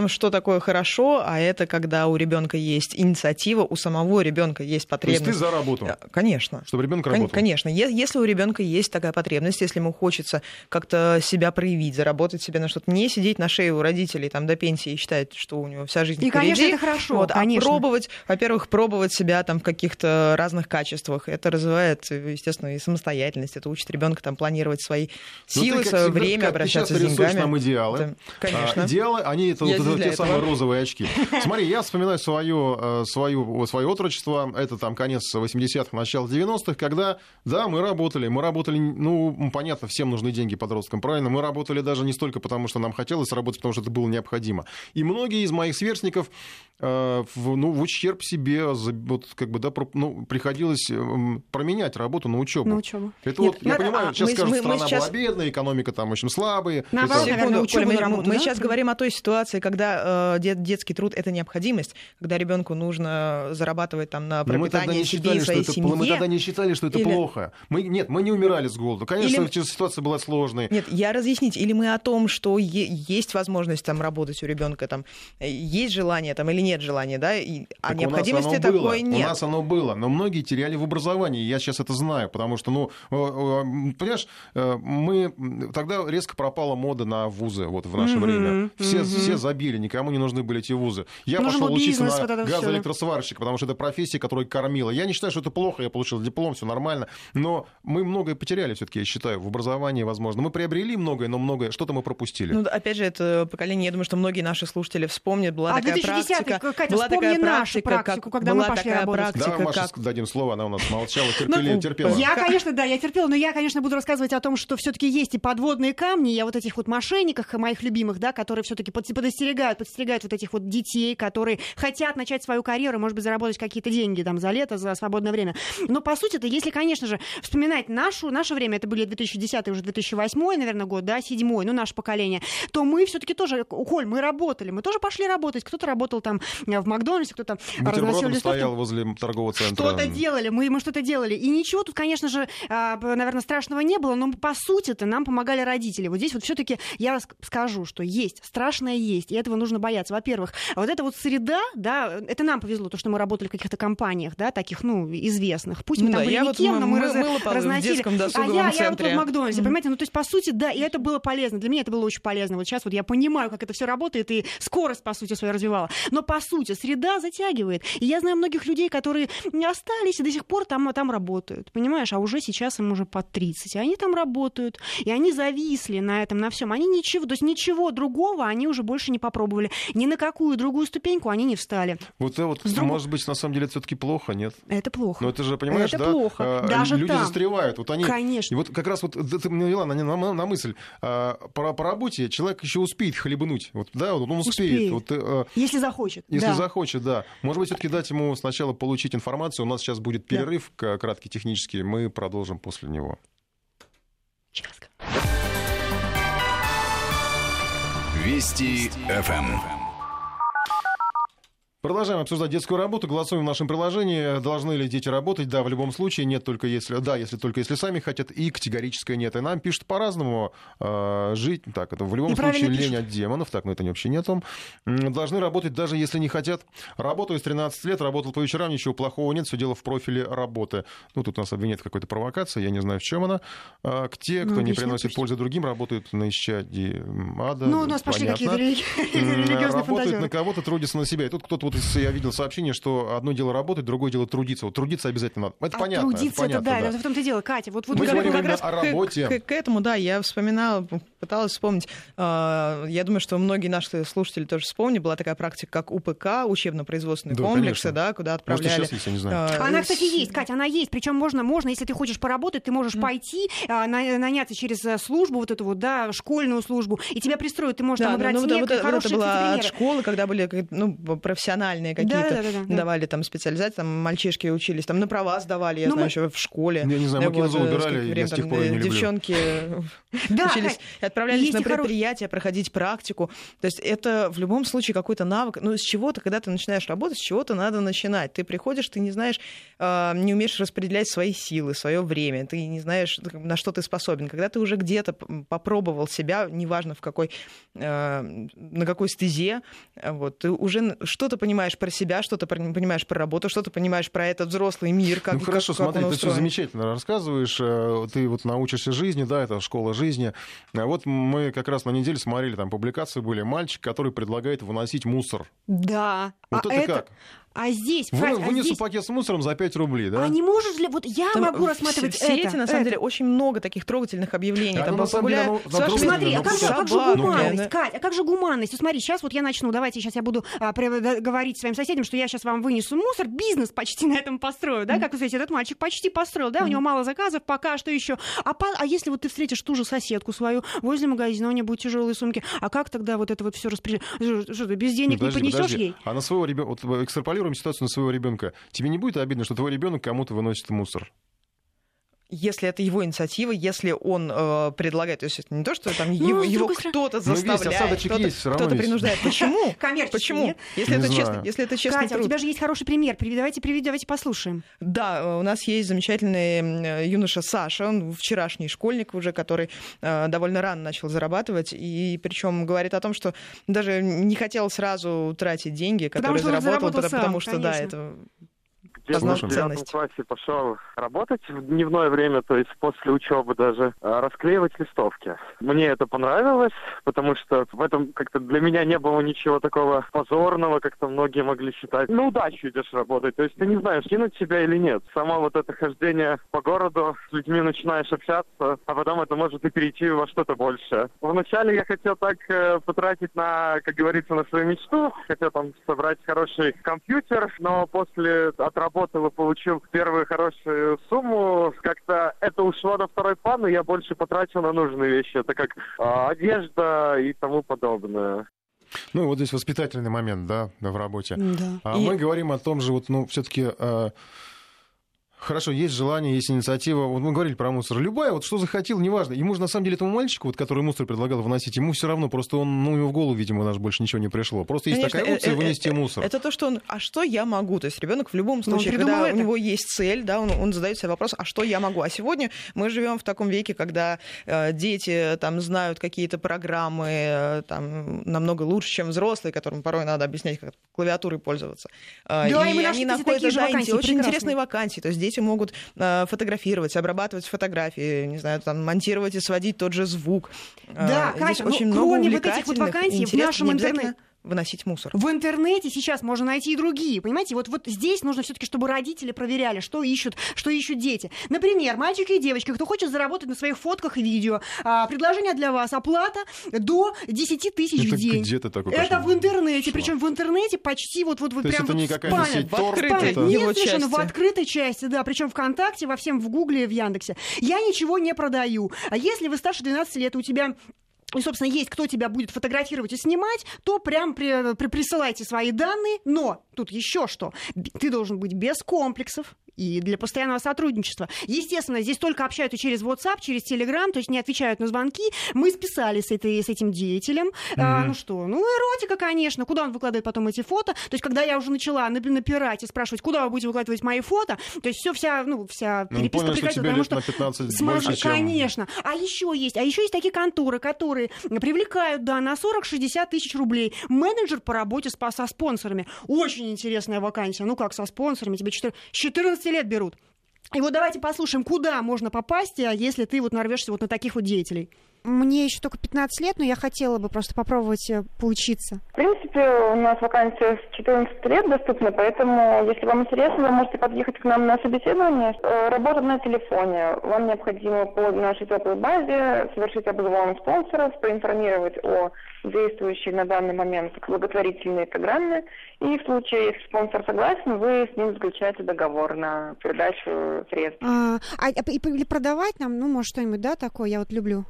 том, что такое хорошо, а это когда у ребенка есть инициатива, у самого ребенка есть потребность. То есть ты за работу? Конечно. Чтобы ребенок работал? Конечно. Если у ребенка есть такая потребность, если ему хочется как-то себя проявить, заработать себе на что-то, не сидеть на шее у родителей там, до пенсии и считать, что у него вся жизнь и, впереди. конечно, это хорошо, вот, конечно. А пробовать, во-первых, пробовать себя там, в каких-то разных качествах. Это развивает, естественно, и самостоятельность. Это учит ребенка там, планировать свои силы, ну, свое всегда, время, обращаться с деньгами. Ты нам идеалы. Это, конечно. А, идеалы, они это, вот, это те этого. самые розовые очки. Смотри, я вспоминаю свое, свою, свое отрочество. Это там конец восьмидесятых, начало девяностых, когда, да, мы работали. Мы работали, ну, понятно, всем нужны деньги подросткам, правильно? Мы работали даже не столько потому, что нам хотелось работать, потому что это было необходимо. И многие из моих сверстников э, в, ну, в ущерб себе, вот, как бы, да, ну, приходилось променять работу на учебу. На учебу. Это Нет, вот, я надо, понимаю, а, сейчас мы, скажут, мы, страна мы сейчас... была бедная, экономика там очень слабая. Наоборот, это... наверное, учебу Коля, на работу, мы да? сейчас говорим о той ситуации, когда э, дет, детский труд — это необходимость, когда ребенку нужно зарабатывать там, на пропитание себе и своей семье. Мы тогда не считали, что это Или... плохо. Мы, нет, мы не умирали с голоду. Конечно, Или... ситуация была сложной. Нет, я разъяснить. Или мы о том, что е- есть возможность там работать у ребенка, там есть желание там или нет желания, да, и... а так необходимости такой было. нет. У нас оно было, но многие теряли в образовании. Я сейчас это знаю, потому что, ну, понимаешь, мы тогда резко пропала мода на вузы вот в наше mm-hmm, время. Все, mm-hmm. все забили, никому не нужны были эти вузы. Я Нужен пошел учиться бизнес, на вот газоэлектросварщика, потому что это профессия, которая кормила. Я не считаю, что это плохо, я получил диплом, все нормально, но мы многое потеряли все-таки, я считаю, в образовании, возможно. Мы приобрели многое, но многое, что-то мы пропустили. Ну, опять же, это поколение, я думаю, что многие наши слушатели вспомнят, была а такая практика. Катя, была такая нашу практика, практику, как, когда была мы пошли такая работать. практика, да, Маша, как... дадим слово, она у нас молчала, терпели, ну, терпела. Я, конечно, да, я терпела, но я, конечно, буду рассказывать о том, что все-таки есть и подводные камни, я вот этих вот мошенниках, моих любимых, да, которые все-таки подстерегают, подстерегают вот этих вот детей, которые хотят начать свою карьеру, может быть, заработать какие-то деньги там за лето, за свободное время. Но, по сути, это, если, конечно же, вспоминать нашу, наше время, это были две тысячи десятый, уже две тысячи восьмой, наверное, год, да, седьмой, ну, наше поколение, то мы все-таки тоже, Коль, мы работали, мы тоже пошли работать, кто-то работал там в Макдональдсе, кто-то разносил листовки. Стоял возле торгового центра. Что-то делали, мы, мы что-то делали. И ничего тут, конечно же, наверное, страшного не было, но по сути-то нам помогали родители. Вот здесь вот все-таки я скажу, что есть, страшное есть, и этого нужно бояться. Во-первых, вот эта вот среда, да, это нам повезло, то, что мы работали в каких-то компаниях, да, таких, ну, известных. Пусть мы ну, там да, были вот никем, но мы, мы раз, разносили. А я, я вот в Макдональдсе, mm-hmm. понимаете, ну, то есть, по сути, да, и это было полезно. Для меня это было очень полезно. Вот сейчас вот я понимаю, как это все работает, и скорость, по сути, свою развивала. Но, по сути, среда затягивает. И я знаю многих людей, которые не остались и до сих пор там, там работают, понимаешь? А уже сейчас им уже под тридцать. И они там работают, и они зависли на этом, на всем. Они ничего, то есть ничего другого они уже больше не попробовали. Ни на какую другую ступеньку они не встали. Вот это вот, друг... может быть, на самом деле, это все-таки плохо, нет? Это плохо. Но это же, понимаешь, это да? плохо. Даже люди там. застревают. Вот они... Конечно. И вот как раз вот ты меня навела на, на, на мысль. А, по, по работе человек еще успеет хлебнуть. Вот, да, вот он успеет. успеет. Вот, а... Если захочет. Если да. захочет, да. Может быть, все-таки дать ему сначала получить информацию. У нас сейчас будет перерыв да. краткий технический. Мы продолжим после него. Вести эф эм. Продолжаем обсуждать детскую работу. Голосуем в нашем приложении. Должны ли дети работать? Да, в любом случае. Нет, только если... Да, если только если сами хотят. И категорическое нет. И нам пишут по-разному. Э, жить... Так, это в любом и случае лень пишут. От демонов. Так, но это вообще не о том. Должны работать, даже если не хотят. Работаю с тринадцати лет, работал по вечерам, ничего плохого нет. Все дело в профиле работы. Ну, тут нас обвинят в какой-то провокации. Я не знаю, в чем она. А, те, кто ну, не приносит пусть. пользы другим, работают на исчадии ада. Ну, у нас пошли какие-то религиозные работают на кого-то, трудятся на себя. И тут кто-то вот я видел сообщение, что одно дело работать, другое дело трудиться. Вот трудиться обязательно надо. Это а понятно. Трудиться, это, это понятно, да, да. в том-то и дело. Катя, вот, вот мы как, говорим как раз о работе. К, к, к этому, да, я вспоминала, пыталась вспомнить. Я думаю, что многие наши слушатели тоже вспомнят. Была такая практика, как у пэ ка, учебно-производственные да, комплексы, да, куда отправляли. Может, сейчас, я не знаю. Она, кстати, есть, Катя, она есть. Причем можно, можно, если ты хочешь поработать, ты можешь mm. пойти, наняться через службу, вот эту вот, да, школьную службу, и тебя пристроят, ты можешь да, там играть ну, снег. Вот, вот, вот это была примеры. от школы, когда были ну, профессиональные профессиональные какие-то, да, да, да, да. давали там специализации, там мальчишки учились, там на права сдавали, я ну, знаю, мы... еще в школе. Я не знаю, Макинзу вот, убирали, я с тех пор не люблю. Девчонки учились, отправлялись на предприятия проходить практику. То есть это в любом случае какой-то навык. Ну, с чего-то, когда ты начинаешь работать, с чего-то надо начинать. Ты приходишь, ты не знаешь, не умеешь распределять свои силы, свое время, ты не знаешь, на что ты способен. Когда ты уже где-то попробовал себя, неважно в какой, на какой стезе, вот, ты уже что-то понимаешь про себя, что-то понимаешь про работу, что-то понимаешь про этот взрослый мир, как, ну, хорошо, как, как смотри, он ты устроен. все замечательно рассказываешь, ты вот научишься жизни, да, это школа жизни. Вот мы как раз на неделе смотрели, там публикации были, мальчик, который предлагает выносить мусор. Да. Вот а это, это как? А здесь, Вы, Фрать, вынесу а здесь... пакет с мусором за пять рублей, да? А не можешь ли... Вот я Там могу рассматривать в сети, это. на самом это. деле, очень много таких трогательных объявлений. Да, Там ну, на самом деле, оно- с вашими- Смотри, а как же, а как же гуманность, собаками. Кать, а как же гуманность? Вот смотри, сейчас вот я начну, давайте сейчас я буду а, при- говорить своим соседям, что я сейчас вам вынесу мусор, бизнес почти на этом построю, да, как вы знаете, этот мальчик почти построил, да, у него мало заказов, пока что еще. А, по- а если вот ты встретишь ту же соседку свою возле магазина, у нее будут тяжелые сумки, а как тогда вот это вот все распределить? Что, что ты без денег Подожди, не понесешь подожди. ей? А на своего ребенка, вот экстраполируем ситуацию на своего ребенка. Тебе не будет обидно, что твой ребенок кому-то выносит мусор? Если это его инициатива, если он э, предлагает, то есть это не то, что там Ну, его, с его другой стороны- кто-то Ну, есть, заставляет, осадочек кто-то, есть, всё равно кто-то есть. принуждает. Почему? Коммерчески Почему? нет? Если Не это, знаю. честно, если это честный Катя, труд. у тебя же есть хороший пример. Привет, Давайте, привет, давайте послушаем. Да, у нас есть замечательный юноша Саша, он вчерашний школьник уже, который э, довольно рано начал зарабатывать, и причем говорит о том, что даже не хотел сразу тратить деньги, Потому которые что он заработал, заработал потому, потому сам, что, да, конечно. это... Где-то Познал в девятом ценность. классе пошел работать в дневное время, то есть после учебы даже, а, расклеивать листовки. Мне это понравилось, потому что в этом как-то для меня не было ничего такого позорного, как-то многие могли считать. На удачу идешь работать, то есть ты не знаешь, кинуть себя или нет. Само вот это хождение по городу, с людьми начинаешь общаться, а потом это может и перейти во что-то большее. Вначале я хотел так э, потратить на, как говорится, на свою мечту, хотел там собрать хороший компьютер, но после отработки работал и получил первую хорошую сумму, как-то это ушло на второй план, и я больше потратил на нужные вещи, это как э, одежда и тому подобное. Ну, вот здесь воспитательный момент, да, в работе. Да. А И- мы говорим о том же, вот, ну, все-таки... Хорошо, есть желание, есть инициатива. Вот мы говорили про мусор. Любая, вот что захотел, неважно. Ему же, на самом деле, этому мальчику, вот, который мусор предлагал выносить, ему все равно, просто он, ну, ему в голову, видимо, даже больше ничего не пришло. Просто есть Конечно, такая опция э- э- вынести э- мусор. Это то, что он... А что я могу? То есть ребенок в любом Но он случае, когда придумал у это. него есть цель, да, он, он задает себе вопрос, а что я могу? А сегодня мы живем в таком веке, когда э, дети там знают какие-то программы э, там, намного лучше, чем взрослые, которым порой надо объяснять, как клавиатурой пользоваться. Э, Да, и и мы нашли, они кстати, находят такие же да, вакансии, очень прекрасные. интересные вакансии. То есть дети могут э, фотографировать, обрабатывать фотографии, не знаю, там, монтировать и сводить тот же звук. Да, Э, Катя, здесь ну, очень много кроме вот этих вот увлекательных, вакансий в интересных, нашем не обязательно интернете- выносить мусор. В интернете сейчас можно найти и другие, понимаете? Вот, вот здесь нужно все-таки, чтобы родители проверяли, что ищут, что ищут дети. Например, мальчики и девочки, кто хочет заработать на своих фотках и видео, а, предложение для вас, оплата до десять тысяч Это в день. где ты такой Это кошмар? в интернете, Что? причем в интернете почти вот вот вы То есть прям это вот не какая-то спамят. сеть Tor, открытой это- Нет, его совершенно в части. открытой части, да, причем ВКонтакте, во всем в Гугле, в Яндексе. Я ничего не продаю. А если вы старше двенадцати лет, у тебя и, собственно, есть кто тебя будет фотографировать и снимать, то прям при, при- присылайте свои данные. Но тут еще что. Б- Ты должен быть без комплексов и для постоянного сотрудничества. Естественно, здесь только общаются через WhatsApp, через Telegram, то есть не отвечают на звонки. Мы списались с, этой, с этим деятелем. А, ну что, ну эротика, конечно. Куда он выкладывает потом эти фото? То есть когда я уже начала нап- напирать и спрашивать, куда вы будете выкладывать мои фото, то есть все вся, ну, вся Ну, он переписка понял, что прекратилась, тебе потому лет что на пятнадцать Сма- больше, чем... Конечно. А еще есть, а еще есть такие конторы, которые привлекают, да, на сорок-шестьдесят тысяч рублей. Менеджер по работе с, со спонсорами. Очень интересная вакансия. Ну как со спонсорами? Тебе четыр- с четырнадцати лет берут. И вот давайте послушаем, куда можно попасть, если ты вот нарвешься вот на таких вот деятелей. Мне еще только пятнадцать лет, но я хотела бы просто попробовать э, поучиться. В принципе, у нас вакансия с четырнадцати лет доступна, поэтому, если вам интересно, вы можете подъехать к нам на собеседование. Э, Работа на телефоне. Вам необходимо по нашей теплой базе совершить обзвон спонсоров, проинформировать о действующей на данный момент благотворительной программе. И в случае, если спонсор согласен, вы с ним заключаете договор на передачу средств. А, а, и или продавать нам, ну, может, что-нибудь, да, такое, я вот люблю. Вам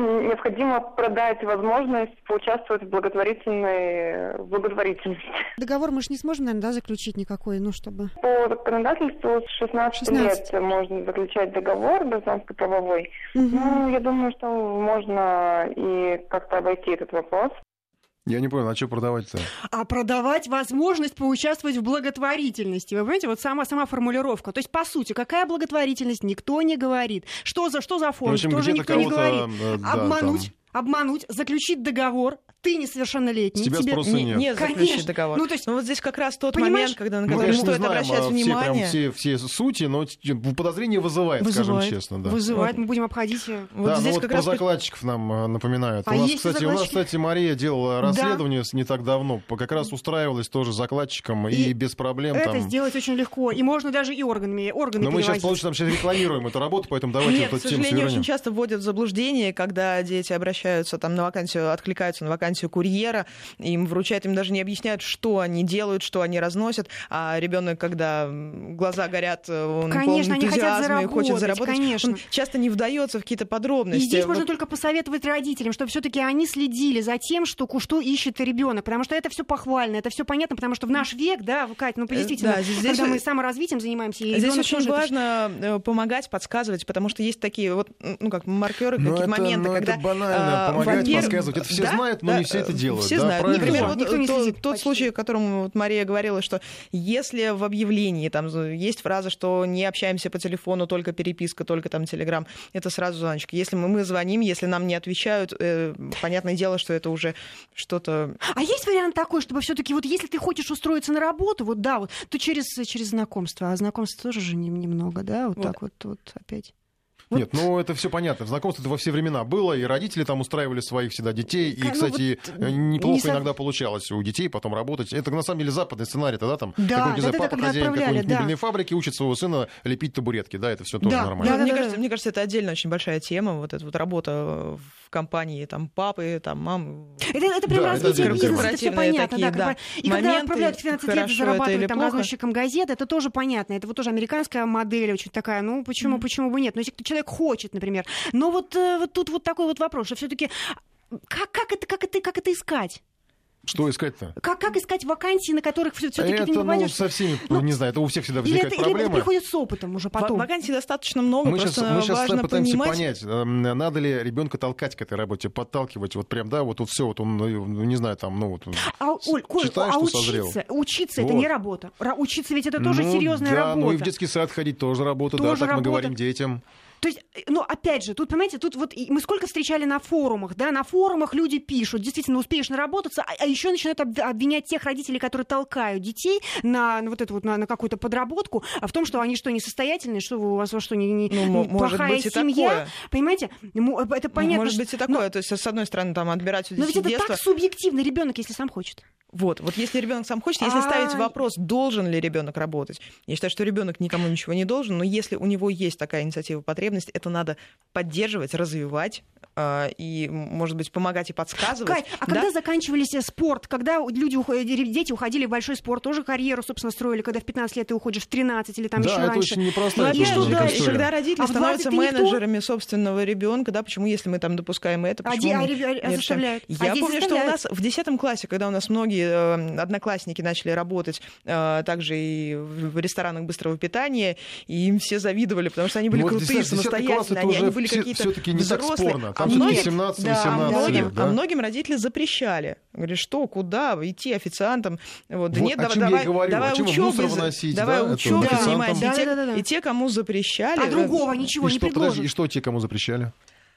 необходимо продать возможность поучаствовать в благотворительной в благотворительности. Договор мы же не сможем, наверное, да, заключить никакой, ну, чтобы... По законодательству с шестнадцати лет можно заключать договор гражданско-правовой. Угу. Ну, я думаю, что можно и как-то обойти этот вопрос. Я не понял, а что продавать-то? А продавать возможность поучаствовать в благотворительности. Вы понимаете, вот сама, сама формулировка. То есть, по сути, какая благотворительность, никто не говорит. Что за, что за фонд, общем, тоже никто не говорит. Да, обмануть, там... обмануть, заключить договор. Ты несовершеннолетний. Тебя тебе... спроса не, нет. не заключить договор. Ну, то есть... ну, вот здесь как раз тот Понимаешь? момент, когда, на Мы, который конечно, стоит не знаем, обращать все, внимание. Прям, все, все сути, но подозрение вызывает, вызывает скажем честно. Да. Вызывает, вот. Мы будем обходить... Вот да, здесь ну вот как про раз... закладчиков нам напоминают. А у, нас, есть кстати, у нас, кстати, Мария делала расследование да. не так давно. Как раз устраивалась тоже закладчиком и, и без проблем. Это там... сделать очень легко. И можно даже и органами, органы Но мы перевозить. сейчас, получится, там сейчас рекламируем эту работу, поэтому давайте Нет, вот к эту тему сожалению, свернем. очень часто вводят в заблуждение, когда дети обращаются там, на вакансию, откликаются на вакансию курьера, им вручают, им даже не объясняют, что они делают, что они разносят, а ребенок, когда глаза горят, он конечно, полон энтузиазма и хочет заработать, конечно. Он часто не вдается в какие-то подробности. И здесь вот. Можно только посоветовать родителям, чтобы все-таки они следили за тем, что, что ищет ребенок, потому что это все похвально, это все понятно, потому что в наш век, да, Катя, ну действительно, да, здесь, когда мы саморазвитием занимаемся, и здесь очень тоже важно это... помогать, подсказывать, потому что есть такие вот, ну как маркеры, но какие-то это, моменты, когда это банально, а, помогать, подсказывать. Это все да, знают, но да, не все это делают. Все да, знают. правильно? Например, вот, вот, не то, следит, тот почти. случай, о котором вот Мария говорила, что если в объявлении там есть фраза, что не общаемся по телефону, только переписка, только там телеграм, это сразу звоночек. Если мы, мы звоним, если нам не отвечают, э, понятное дело, что это уже что-то... А есть вариант такой, чтобы все-таки вот если ты хочешь устроиться на работу, вот да, вот, то через, через знакомство, а знакомств тоже же немного, да, вот, вот. так вот, вот опять. Вот. Нет, ну это все понятно. Знакомство это во все времена было, и родители там устраивали своих всегда детей. И, ну, кстати, вот неплохо не со... иногда получалось у детей потом работать. Это на самом деле западный сценарий тогда там. Да, какой-нибудь, да, не знаю, да, папа да, хозяин какой-нибудь да. мебельной фабрики учит своего сына лепить табуретки. Да, это все тоже да, нормально. Да, да, мне, да, кажется, да. мне кажется, это отдельно очень большая тема, вот эта вот работа в компании там папы, там мам. Это, это прям да, развитие это бизнеса, это все понятно. Такие, да, да, и моменты, когда отправляют в тринадцать лет зарабатывать там плохо? разносчиком газет, это тоже понятно. Это вот тоже американская модель очень такая. Ну, почему, mm-hmm. почему бы нет? Но если человек хочет, например. Но вот, вот тут вот такой вот вопрос, что все-таки как, как, это, как, это, как это искать? Что искать-то? Как, как искать вакансии, на которых все-таки это, ты не попадешь? Ну, со всеми, ну, не знаю, это у всех всегда возникает или это, проблема. Или это приходит с опытом уже потом? Вакансий достаточно много, мы просто сейчас, мы сейчас важно пытаемся понимать... понять, надо ли ребенка толкать к этой работе, подталкивать, вот прям, да, вот тут все, вот он, ну, не знаю, там, ну, вот, а, Оль, Коль, читаешь, а что учиться, созрел. учиться вот. Это не работа. Учиться ведь это тоже ну, серьезная да, работа. Ну и в детский сад ходить тоже работа, тоже да, так работа. мы говорим детям. То есть, ну, опять же, тут, понимаете, тут вот мы сколько встречали на форумах, да, на форумах люди пишут, действительно, успеешь наработаться, а, а еще начинают обвинять тех родителей, которые толкают детей на, на вот эту вот, на, на какую-то подработку, а в том, что они что, несостоятельные, что у вас что, не, не, ну, не плохая быть семья, такое. Понимаете? Это понятно. Может быть и такое, но, то есть, с одной стороны, там, отбирать у детей но ведь это детство. так субъективно, ребенок, если сам хочет. Вот, вот если ребенок сам хочет, если ставить вопрос, должен ли ребенок работать, я считаю, что ребенок никому ничего не должен, но если у него есть такая инициатива, потребность, это надо поддерживать, развивать э, и, может быть, помогать и подсказывать. Кать, а да? Когда заканчивались спорт, когда люди, дети уходили в большой спорт, тоже карьеру, собственно, строили, когда в пятнадцать лет ты уходишь, в тринадцать или там да, еще это раньше. Очень непростая и что дальше? Когда родители а становятся менеджерами никто? собственного ребенка, да, почему, если мы там допускаем это, почему а, мы а, не заставляют? Я а помню, что у нас в десятом классе, когда у нас многие э, одноклассники начали работать э, также и в ресторанах быстрого питания, и им все завидовали, потому что они были ну, крутые, самостоятельные, они, они были какие-то все-таки не взрослые. так спорно. Там а все-таки многим, семнадцать-восемнадцать да, лет. Да? А многим родители запрещали. Говорят, что, куда, идти официантом. Вот, да вот, нет, о давай, чем давай, я и говорю, давай о чем учебой, мусор выносить, давай да, учебой это занимаемся. Да, и, те, да, да, да. и те, кому запрещали... А другого ничего и не что, предложишь. Подожди, и что те, кому запрещали?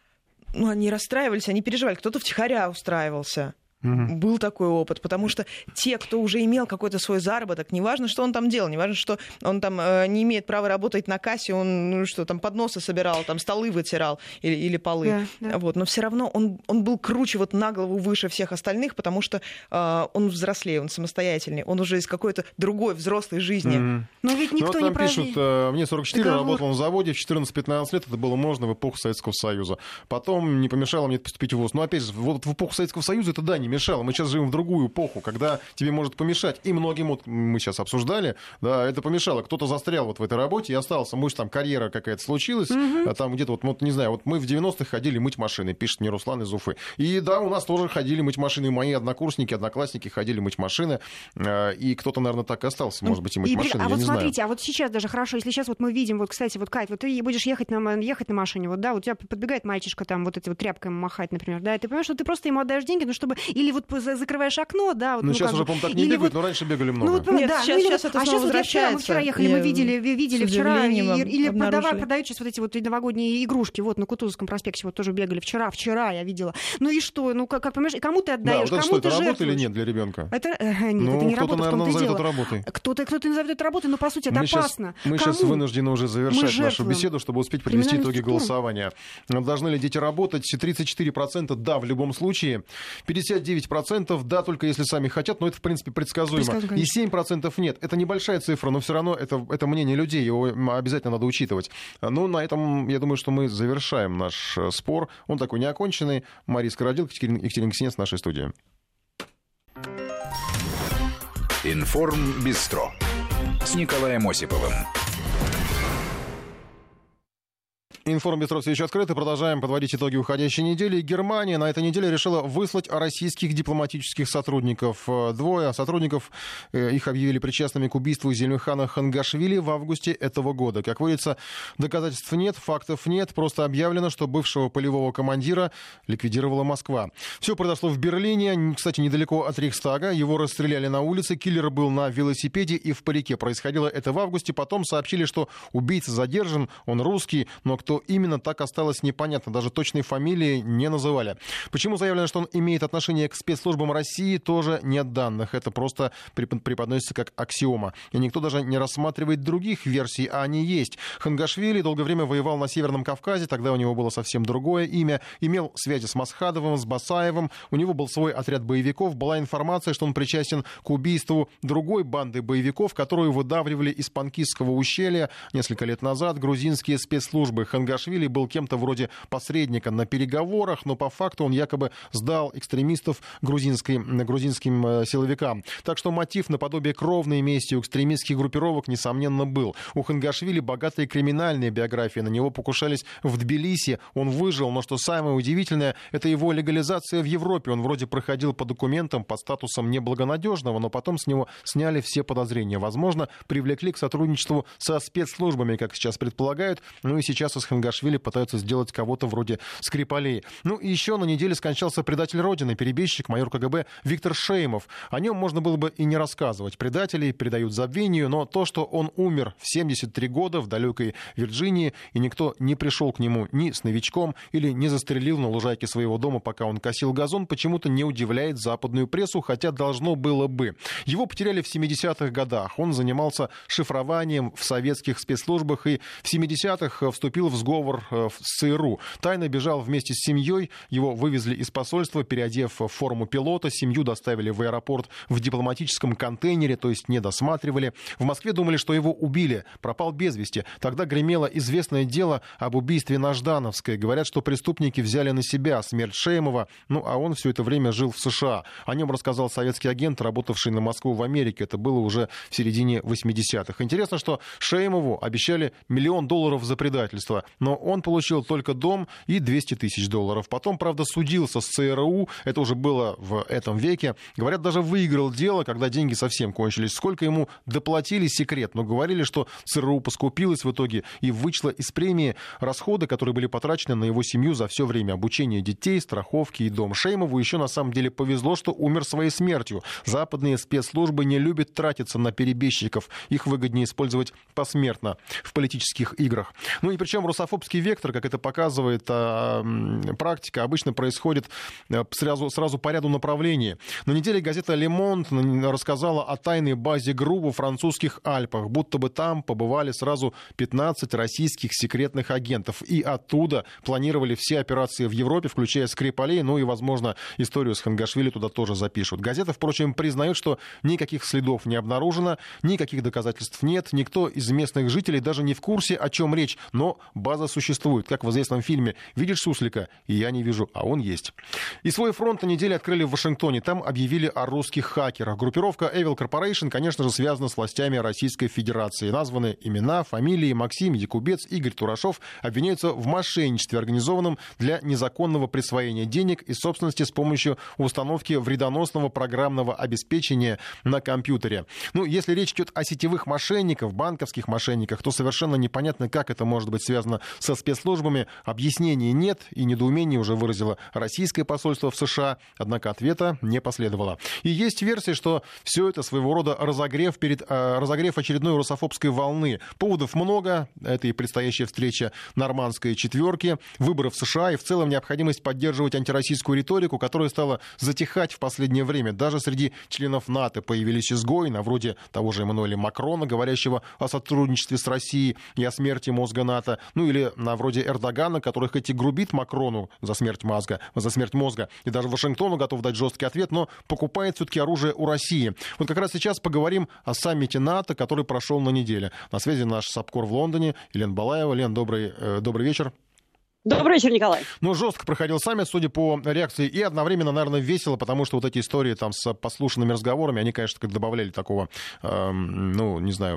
Ну, они расстраивались, они переживали. Кто-то втихаря устраивался. Угу. Был такой опыт, потому что те, кто уже имел какой-то свой заработок, неважно, что он там делал, неважно, что он там э, не имеет права работать на кассе, он ну, что там подносы собирал, там столы вытирал или, или полы, да, да. Вот, но все равно он, он был круче, вот на голову выше всех остальных, потому что э, он взрослее, он самостоятельнее, он уже из какой-то другой взрослой жизни. Mm-hmm. Но ведь никто ну, вот не нам пишут, э, мне сорок четыре, договор. Работал на заводе, в четырнадцать-пятнадцать лет, это было можно в эпоху Советского Союза. Потом не помешало мне поступить в ВУЗ. Но опять же, вот в эпоху Советского Союза это да, не мешало. Мы сейчас живем в другую эпоху, когда тебе может помешать. И многим, вот мы сейчас обсуждали, да, это помешало. Кто-то застрял вот в этой работе и остался. Может, там карьера какая-то случилась, mm-hmm. а там где-то, вот, вот, не знаю, вот мы в девяностых ходили мыть машины, пишет мне Руслан из Уфы. И да, у нас тоже ходили мыть машины. Мои однокурсники, одноклассники ходили мыть машины. И кто-то, наверное, так и остался, может быть, и мыть и, машины, а я вот не смотрите, знаю. а вот сейчас даже хорошо, если сейчас вот мы видим, вот, кстати, вот, Кать, вот ты будешь ехать на, ехать на машине, вот, да, вот у тебя подбегает мальчишка там вот эти вот тряпкой махать, например, да, и ты понимаешь, что ты просто ему отдаешь деньги, ну, чтобы, или вот закрываешь окно, да, вот, ну, ну, сейчас уже, по-моему, так не бегают, вот... но раньше бегали много. Ну, вот, Нет, да, сейчас, ну, сейчас это а сейчас вот я вчера, мы вчера ехали, мы видели, видели вчера, и, или продавали, продают сейчас вот эти вот новогодние игрушки, вот на Кутузовском проспекте вот тоже бегали вчера, вчера я видела. Ну и что, ну, как, как понимаешь, и кому ты отдаешь, да, вот кому это ты что, это жертвуешь? работа или нет для ребенка? Это, э, нет, ну, это не кто-то, работа, наверное, в том-то и назовет дело. это работой. Кто-то, кто-то назовет это работой, но, по сути, это мы опасно. Сейчас, мы Кому? сейчас вынуждены уже завершать нашу беседу, чтобы успеть подвести итоги голосования. Должны ли дети работать? тридцать четыре процента да, в любом случае. пятьдесят девять процентов да, только если сами хотят, но это, в принципе, предсказуемо. И семь процентов нет. Это небольшая цифра, но все равно это, это мнение людей, его обязательно надо учитывать. Но на этом, я думаю, что мы завершаем наш спор. Он такой неоконченный. Мария Скородил, Екатерина Ксенец в нашей студии. Информбистро с Николаем Осиповым. Информбистро все еще открыто. Продолжаем подводить итоги уходящей недели. Германия на этой неделе решила выслать российских дипломатических сотрудников. Двое сотрудников, их объявили причастными к убийству Зелимхана Хангашвили в августе этого года. Как говорится, доказательств нет, фактов нет. Просто объявлено, что бывшего полевого командира ликвидировала Москва. Все произошло в Берлине, кстати, недалеко от Рейхстага. Его расстреляли на улице. Киллер был на велосипеде и в парике. Происходило это в августе. Потом сообщили, что убийца задержан, он русский, но кто именно, так осталось непонятно. Даже точной фамилии не называли. Почему заявлено, что он имеет отношение к спецслужбам России, тоже нет данных. Это просто преподносится как аксиома. И никто даже не рассматривает других версий, а они есть. Хангашвили долгое время воевал на Северном Кавказе, тогда у него было совсем другое имя. Имел связи с Масхадовым, с Басаевым. У него был свой отряд боевиков. Была информация, что он причастен к убийству другой банды боевиков, которую выдавливали из Панкистского ущелья несколько лет назад грузинские спецслужбы. Хангашвили был кем-то вроде посредника на переговорах, но по факту он якобы сдал экстремистов грузинским, грузинским силовикам. Так что мотив наподобие кровной мести у экстремистских группировок, несомненно, был. У Хангашвили богатая криминальная биография. На него покушались в Тбилиси. Он выжил, но что самое удивительное, это его легализация в Европе. Он вроде проходил по документам под статусом неблагонадежного, но потом с него сняли все подозрения. Возможно, привлекли к сотрудничеству со спецслужбами, как сейчас предполагают. Ну и сейчас из Хангашвили пытаются сделать кого-то вроде Скрипалей. Ну и еще на неделе скончался предатель Родины, перебежчик, майор КГБ Виктор Шеймов. О нем можно было бы и не рассказывать. Предателей предают забвению, но то, что он умер в семьдесят три года в далекой Вирджинии, и никто не пришел к нему ни с новичком или не застрелил на лужайке своего дома, пока он косил газон, почему-то не удивляет западную прессу, хотя должно было бы. Его потеряли в семидесятых годах. Он занимался шифрованием в советских спецслужбах и в семидесятых вступил в сговор в ЦРУ. Тайно бежал вместе с семьей, его вывезли из посольства, переодев в форму пилота, семью доставили в аэропорт в дипломатическом контейнере, то есть не досматривали. В Москве думали, что его убили, пропал без вести. Тогда гремело известное дело об убийстве на Ждановской. Говорят, что преступники взяли на себя смерть Шеймова, ну а он все это время жил в США. О нем рассказал советский агент, работавший на Москву в Америке. Это было уже в середине восьмидесятых. Интересно, что Шеймову обещали миллион долларов за предательство, но он получил только дом и двести тысяч долларов. Потом, правда, судился с ЦРУ, это уже было в этом веке. Говорят, даже выиграл дело, когда деньги совсем кончились. Сколько ему доплатили, секрет, но говорили, что ЦРУ поскупилась в итоге и вычла из премии расходы, которые были потрачены на его семью за все время обучения детей, страховки и дом. Шеймову еще на самом деле повезло, что умер своей смертью. Западные спецслужбы не любят тратиться на перебежчиков. Их выгоднее использовать посмертно в политических играх. Ну и причем русофобский вектор, как это показывает а, практика, обычно происходит сразу, сразу по ряду направлений. На неделе газета «Le Monde» рассказала о тайной базе ГРУ во французских Альпах, будто бы там побывали сразу пятнадцать российских секретных агентов. И оттуда планировали все операции в Европе, включая Скрипалей, ну и, возможно, историю с Хангашвили туда тоже запишут. Газета, впрочем, признает, что никаких следов не обнаружено, никаких доказательств нет, никто из местных жителей даже не в курсе, о чем речь, но база база существует. Как в известном фильме «Видишь суслика?» И я не вижу, а он есть. И свой фронт на неделе открыли в Вашингтоне. Там объявили о русских хакерах. Группировка Evil Corporation, конечно же, связана с властями Российской Федерации. Названы имена, фамилии. Максим Якубец, Игорь Турашов обвиняются в мошенничестве, организованном для незаконного присвоения денег и собственности с помощью установки вредоносного программного обеспечения на компьютере. Ну, если речь идет о сетевых мошенниках, банковских мошенниках, то совершенно непонятно, как это может быть связано со спецслужбами. Объяснений нет, и недоумение уже выразило российское посольство в США, однако ответа не последовало. И есть версия, что все это своего рода разогрев, перед, э, разогрев очередной русофобской волны. Поводов много. Это и предстоящая встреча нормандской четверки, выборы в США и в целом необходимость поддерживать антироссийскую риторику, которая стала затихать в последнее время. Даже среди членов НАТО появились изгои, на вроде того же Эммануэля Макрона, говорящего о сотрудничестве с Россией и о смерти мозга НАТО. Ну или на вроде Эрдогана, который хоть и грубит Макрону за смерть мозга, за смерть мозга, и даже Вашингтону готов дать жесткий ответ, но покупает все-таки оружие у России. Вот как раз сейчас поговорим о саммите НАТО, который прошел на неделе. На связи наш САПКОР в Лондоне, Елена Балаева. Лен, добрый, э, добрый вечер. Добрый вечер, Николай. Ну, жестко проходил саммит, судя по реакции, и одновременно, наверное, весело, потому что вот эти истории там с послушанными разговорами, они, конечно, как добавляли такого, э, ну, не знаю,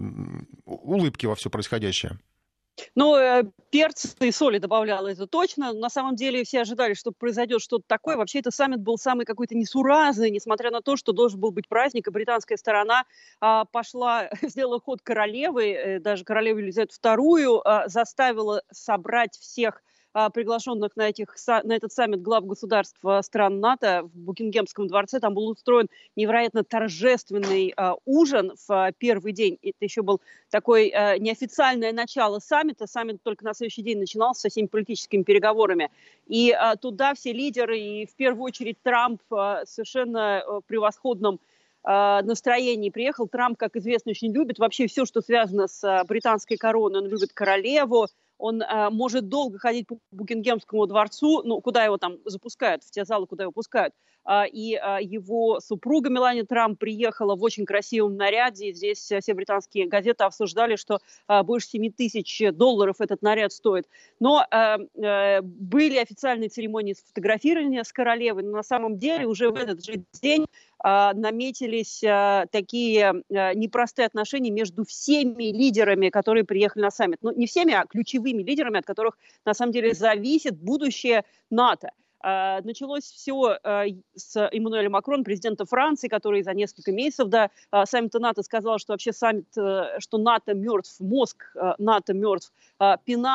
э, улыбки во все происходящее. Ну, перца и соли добавляла, это точно. На самом деле все ожидали, что произойдет что-то такое. Вообще, этот саммит был самый какой-то несуразный, несмотря на то, что должен был быть праздник, и британская сторона а, пошла, сделала ход королевы, даже королеву Елизавету вторую, а, заставила собрать всех приглашенных на, этих, на этот саммит глав государств стран НАТО в Букингемском дворце. Там был устроен невероятно торжественный uh, ужин в uh, первый день. Это еще был такое uh, неофициальное начало саммита. Саммит только на следующий день начинался со всеми политическими переговорами. И uh, туда все лидеры, и в первую очередь Трамп uh, совершенно uh, превосходном uh, настроении приехал. Трамп, как известно, очень любит вообще все, что связано с uh, британской короной. Он любит королеву. Он э, может долго ходить по Букингемскому дворцу, ну, куда его там запускают, в те залы, куда его пускают. А, и а, его супруга Мелания Трамп приехала в очень красивом наряде. И здесь все британские газеты обсуждали, что а, больше семи тысяч долларов этот наряд стоит. Но а, а, были официальные церемонии сфотографирования с королевой. Но на самом деле уже в этот же день а, наметились а, такие а, непростые отношения между всеми лидерами, которые приехали на саммит. Ну, не всеми, а ключевыми лидерами, от которых на самом деле зависит будущее НАТО. Uh, началось все uh, с Эммануэля Макрона, президента Франции, который за несколько месяцев до uh, саммита НАТО сказал, что вообще саммит, uh, что НАТО мертв, мозг uh, НАТО мертв, uh,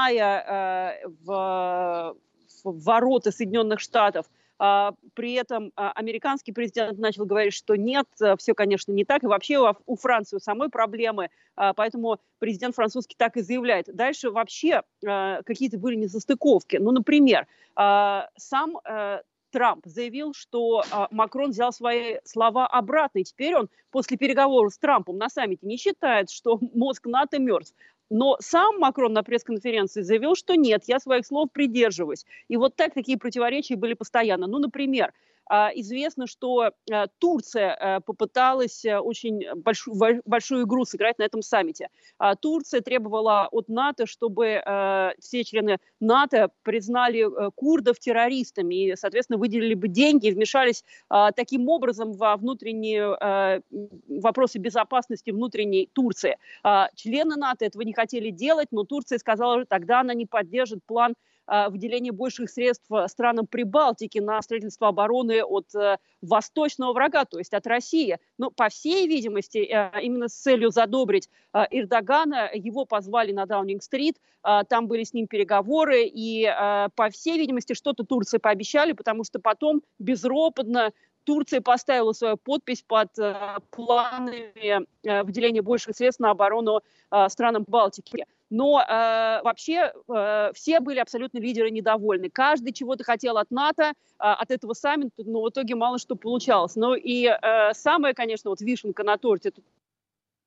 пиная uh, в, в ворота Соединенных Штатов. Uh, при этом uh, американский президент начал говорить, что нет, uh, все, конечно, не так. И вообще у, у Франции самой проблемы, uh, поэтому президент французский так и заявляет. Дальше вообще uh, какие-то были несостыковки. Ну, например, uh, сам uh, Трамп заявил, что uh, Макрон взял свои слова обратно. И теперь он после переговоров с Трампом на саммите не считает, что мозг НАТО мертв. Но сам Макрон на пресс-конференции заявил, что нет, я своих слов придерживаюсь. И вот так такие противоречия были постоянно. Ну, например, известно, что Турция попыталась очень большую, большую игру сыграть на этом саммите. Турция требовала от НАТО, чтобы все члены НАТО признали курдов террористами и, соответственно, выделили бы деньги и вмешались таким образом во внутренние вопросы безопасности внутренней Турции. Члены НАТО этого не хотели делать, но Турция сказала, что тогда она не поддержит план выделение больших средств странам Прибалтики на строительство обороны от э, восточного врага, то есть от России. Но, по всей видимости, э, именно с целью задобрить э, Эрдогана, его позвали на Даунинг-стрит, э, там были с ним переговоры, и, э, по всей видимости, что-то Турции пообещали, потому что потом безропотно Турция поставила свою подпись под э, планами э, выделения больших средств на оборону э, странам Балтики. Но э, вообще э, все были абсолютно лидеры недовольны. Каждый чего-то хотел от НАТО, э, от этого саммита, но в итоге мало что получалось. Ну и э, самое, конечно, вот вишенка на торте,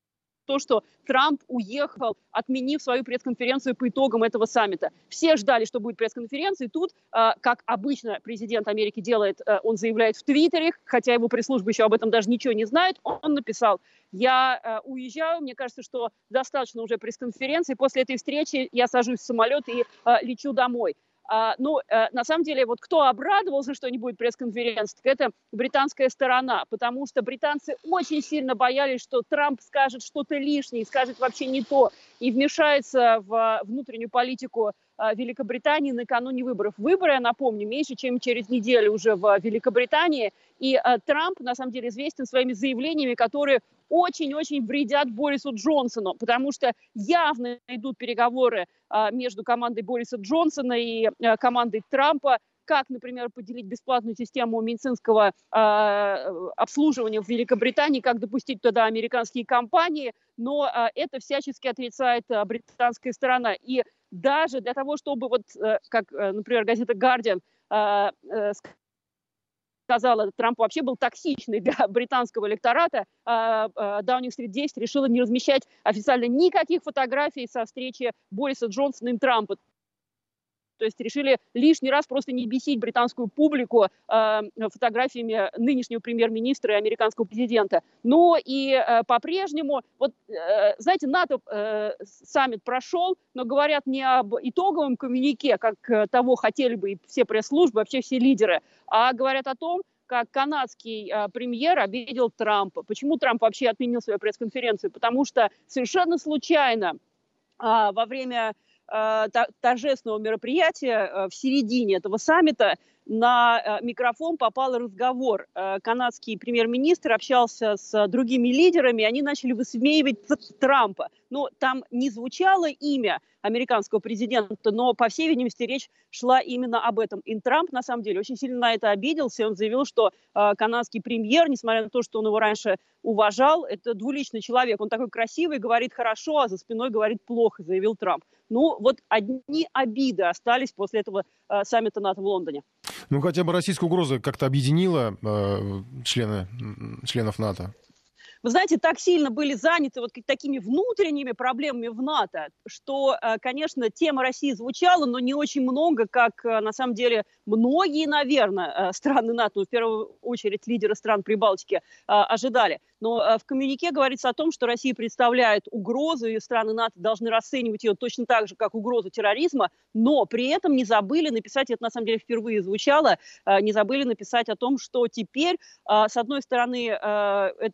то, что Трамп уехал, отменив свою пресс-конференцию по итогам этого саммита. Все ждали, что будет пресс-конференция, и тут, как обычно президент Америки делает, он заявляет в Твиттере, хотя его пресс-служба еще об этом даже ничего не знает, он написал: я уезжаю, мне кажется, что достаточно уже пресс-конференции, после этой встречи я сажусь в самолет и лечу домой. Uh, ну, uh, на самом деле, вот кто обрадовался, что не будет пресс-конференции, это британская сторона, потому что британцы очень сильно боялись, что Трамп скажет что-то лишнее, скажет вообще не то, и вмешается в внутреннюю политику uh, Великобритании накануне выборов. Выборы, я напомню, меньше, чем через неделю уже в Великобритании, и uh, Трамп, на самом деле, известен своими заявлениями, которые очень-очень вредят Борису Джонсону, потому что явно идут переговоры а, между командой Бориса Джонсона и а, командой Трампа, как, например, поделить бесплатную систему медицинского а, обслуживания в Великобритании, как допустить туда американские компании, но а, это всячески отрицает а, британская сторона. И даже для того, чтобы, вот, а, как, а, например, газета «Гардиан» а, а, сказала, Трамп вообще был токсичный для британского электората, Даунинг-стрит десять решила не размещать официально никаких фотографий со встречи Бориса Джонсона и Трампа. То есть решили лишний раз просто не бесить британскую публику э, фотографиями нынешнего премьер-министра и американского президента. Но и э, по-прежнему, вот, э, знаете, НАТО э, саммит прошел, но говорят не об итоговом коммюнике, как э, того хотели бы и все пресс-службы, вообще все лидеры, а говорят о том, как канадский э, премьер обидел Трампа. Почему Трамп вообще отменил свою пресс-конференцию? Потому что совершенно случайно э, во время торжественного мероприятия в середине этого саммита на микрофон попал разговор. Канадский премьер-министр общался с другими лидерами, и они начали высмеивать Трампа. Ну, там не звучало имя американского президента, но, по всей видимости, речь шла именно об этом. И Трамп, на самом деле, очень сильно на это обиделся. Он заявил, что э, канадский премьер, несмотря на то, что он его раньше уважал, это двуличный человек. Он такой красивый, говорит хорошо, а за спиной говорит плохо, заявил Трамп. Ну, вот одни обиды остались после этого э, саммита НАТО в Лондоне. Ну, хотя бы российская угроза как-то объединила э, члены, членов НАТО. Вы знаете, так сильно были заняты вот такими внутренними проблемами в НАТО, что, конечно, тема России звучала, но не очень много, как, на самом деле, многие, наверное, страны НАТО, в первую очередь лидеры стран Прибалтики, ожидали. Но в коммюнике говорится о том, что Россия представляет угрозу, и страны НАТО должны расценивать ее точно так же, как угрозу терроризма, но при этом не забыли написать, это на самом деле впервые звучало, не забыли написать о том, что теперь, с одной стороны, это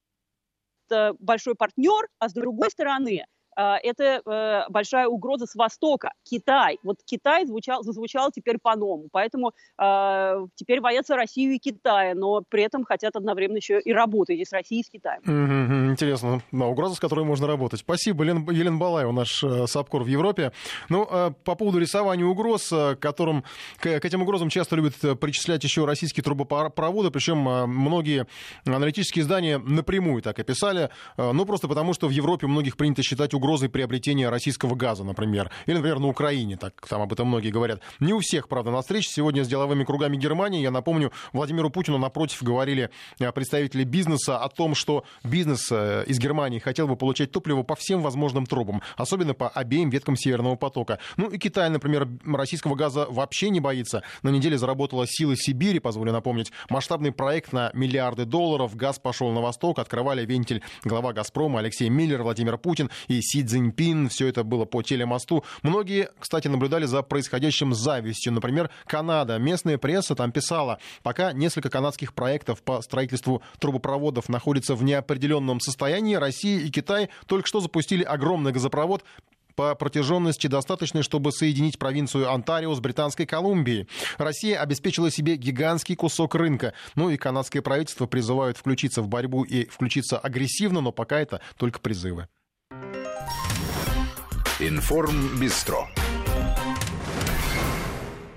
большой партнер, а с другой стороны, это большая угроза с Востока, Китай. Вот Китай звучал, зазвучал теперь по-новому, поэтому э, теперь боятся Россию и Китая, но при этом хотят одновременно еще и работать и с Россией, и с Китаем. Mm-hmm. Интересно. Да, угроза, с которой можно работать. Спасибо, Елена, Елена Балаева, наш э, САПКОР в Европе. Ну, э, по поводу рисования угроз, э, которым, к, к этим угрозам часто любят причислять еще российские трубопроводы, причем э, многие аналитические издания напрямую так описали, э, ну, просто потому, что в Европе многих принято считать угрозой приобретения российского газа, например. Или, например, на Украине, так там об этом многие говорят. Не у всех, правда, на встрече сегодня с деловыми кругами Германии, я напомню, Владимиру Путину напротив говорили представители бизнеса о том, что бизнес из Германии хотел бы получать топливо по всем возможным трубам, особенно по обеим веткам Северного потока. Ну и Китай, например, российского газа вообще не боится. На неделе заработала «Силы Сибири», позволю напомнить, масштабный проект на миллиарды долларов. Газ пошел на восток, открывали вентиль глава «Газпрома» Алексей Миллер, Владимир Путин и Си Цзиньпин. Все это было по телемосту. Многие, кстати, наблюдали за происходящим с завистью. Например, Канада. Местная пресса там писала, пока несколько канадских проектов по строительству трубопроводов находятся в неопределенном состоянии, Россия и Китай только что запустили огромный газопровод по протяженности достаточной, чтобы соединить провинцию Онтарио с Британской Колумбией. Россия обеспечила себе гигантский кусок рынка. Ну и канадское правительство призывают включиться в борьбу и включиться агрессивно, но пока это только призывы. Информбистро.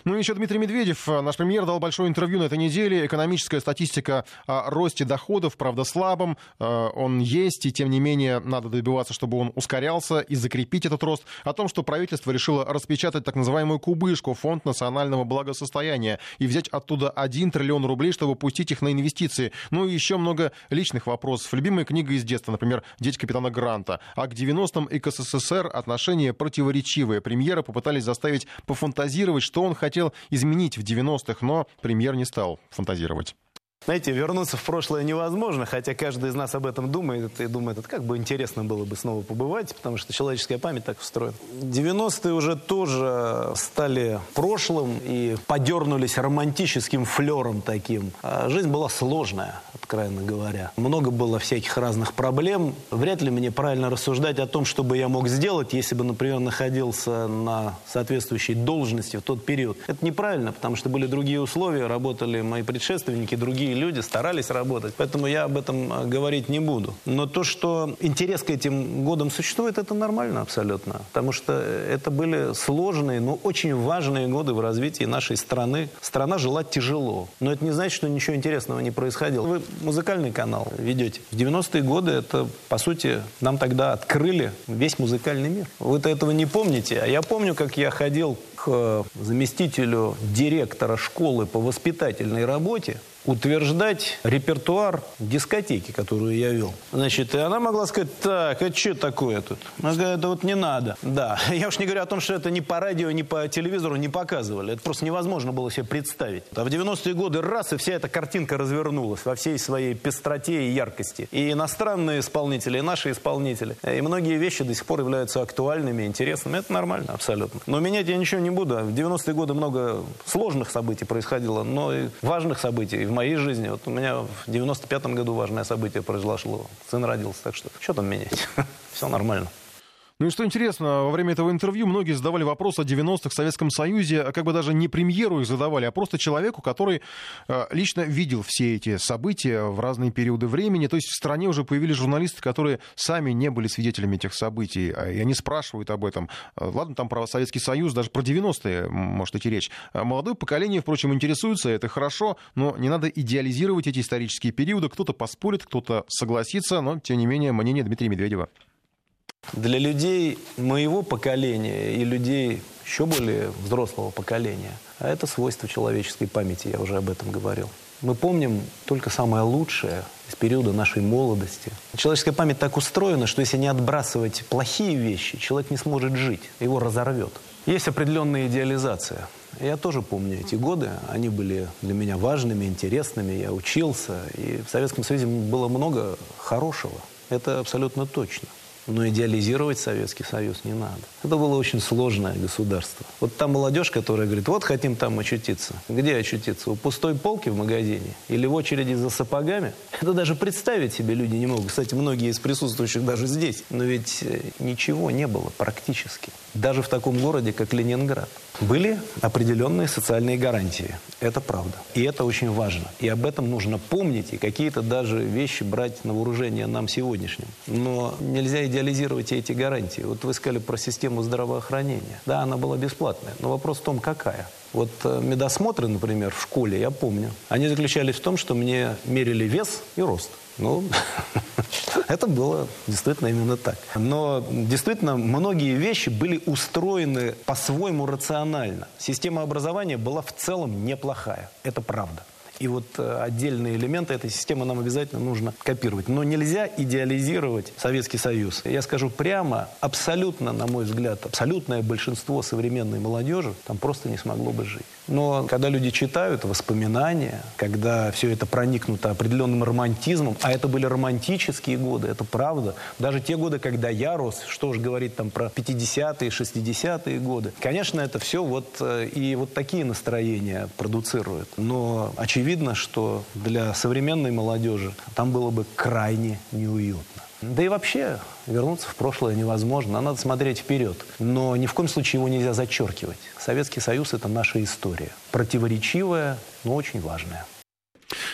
Ну и еще Дмитрий Медведев, наш премьер, дал большое интервью на этой неделе. Экономическая статистика о росте доходов, правда, слабым. Он есть, и тем не менее надо добиваться, чтобы он ускорялся и закрепить этот рост. О том, что правительство решило распечатать так называемую кубышку, фонд национального благосостояния, и взять оттуда один триллион рублей, чтобы пустить их на инвестиции. Ну и еще много личных вопросов. Любимая книга из детства, например, «Дети капитана Гранта». А к девяностым и к СССР отношения противоречивые. Премьера попытались заставить пофантазировать, что он хотел изменить в девяностых, но премьер не стал фантазировать. Знаете, вернуться в прошлое невозможно, хотя каждый из нас об этом думает и думает, это как бы интересно было бы снова побывать, потому что человеческая память так устроена. девяностые уже тоже стали прошлым и подернулись романтическим флером таким. А жизнь была сложная, откровенно говоря. Много было всяких разных проблем. Вряд ли мне правильно рассуждать о том, что бы я мог сделать, если бы, например, находился на соответствующей должности в тот период. Это неправильно, потому что были другие условия, работали мои предшественники, другие люди старались работать, поэтому я об этом говорить не буду. Но то, что интерес к этим годам существует, это нормально абсолютно, потому что это были сложные, но очень важные годы в развитии нашей страны. Страна жила тяжело, но это не значит, что ничего интересного не происходило. Вы музыкальный канал ведете. В девяностые годы это, по сути, нам тогда открыли весь музыкальный мир. Вы-то этого не помните, а я помню, как я ходил к заместителю директора школы по воспитательной работе утверждать репертуар дискотеки, которую я вел. Значит, и она могла сказать, так, это что такое тут? Она говорит, это вот не надо. Да, я уж не говорю о том, что это ни по радио, ни по телевизору не показывали. Это просто невозможно было себе представить. А в девяностые годы раз, и вся эта картинка развернулась во всей своей пестроте и яркости. И иностранные исполнители, и наши исполнители. И многие вещи до сих пор являются актуальными, интересными. Это нормально абсолютно. Но менять я ничего не буду. В девяностые годы много сложных событий происходило, но и важных событий в моей жизни. Вот у меня в девяносто пятом году важное событие произошло. Сын родился, так что что там менять? Все нормально. Ну и что интересно, во время этого интервью многие задавали вопрос о девяностых в Советском Союзе, как бы даже не премьеру их задавали, а просто человеку, который э, лично видел все эти события в разные периоды времени. То есть в стране уже появились журналисты, которые сами не были свидетелями этих событий, и они спрашивают об этом. Ладно, там про Советский Союз, даже про девяностые может идти речь. Молодое поколение, впрочем, интересуется, это хорошо, но не надо идеализировать эти исторические периоды. Кто-то поспорит, кто-то согласится, но, тем не менее, мнение Дмитрия Медведева. Для людей моего поколения и людей еще более взрослого поколения, а это свойство человеческой памяти, я уже об этом говорил. Мы помним только самое лучшее из периода нашей молодости. Человеческая память так устроена, что если не отбрасывать плохие вещи, человек не сможет жить, его разорвет. Есть определенная идеализация. Я тоже помню эти годы, они были для меня важными, интересными, я учился, и в Советском Союзе было много хорошего, это абсолютно точно. Но идеализировать Советский Союз не надо. Это было очень сложное государство. Вот та молодежь, которая говорит, вот хотим там очутиться. Где очутиться? У пустой полки в магазине? Или в очереди за сапогами? Это даже представить себе люди не могут. Кстати, многие из присутствующих даже здесь. Но ведь ничего не было практически. Даже в таком городе, как Ленинград. Были определенные социальные гарантии. Это правда. И это очень важно. И об этом нужно помнить. И какие-то даже вещи брать на вооружение нам сегодняшним. Но нельзя идеализировать эти гарантии. Вот вы сказали про систему здравоохранения. Да, она была бесплатная. Но вопрос в том, какая. Вот медосмотры, например, в школе, я помню, они заключались в том, что мне мерили вес и рост. Ну, это было действительно именно так. Но действительно многие вещи были устроены по-своему рационально. Система образования была в целом неплохая. Это правда. И вот отдельные элементы этой системы нам обязательно нужно копировать. Но нельзя идеализировать Советский Союз. Я скажу прямо, абсолютно, на мой взгляд, абсолютное большинство современной молодежи там просто не смогло бы жить. Но когда люди читают воспоминания, когда все это проникнуто определенным романтизмом, а это были романтические годы, это правда, даже те годы, когда я рос, что уж говорить там про пятидесятые, шестидесятые годы, конечно, это все вот и вот такие настроения продуцирует. Но очевидно, что для современной молодежи там было бы крайне неуютно. Да и вообще вернуться в прошлое невозможно, надо смотреть вперед. Но ни в коем случае его нельзя зачеркивать. Советский Союз – это наша история. Противоречивая, но очень важная.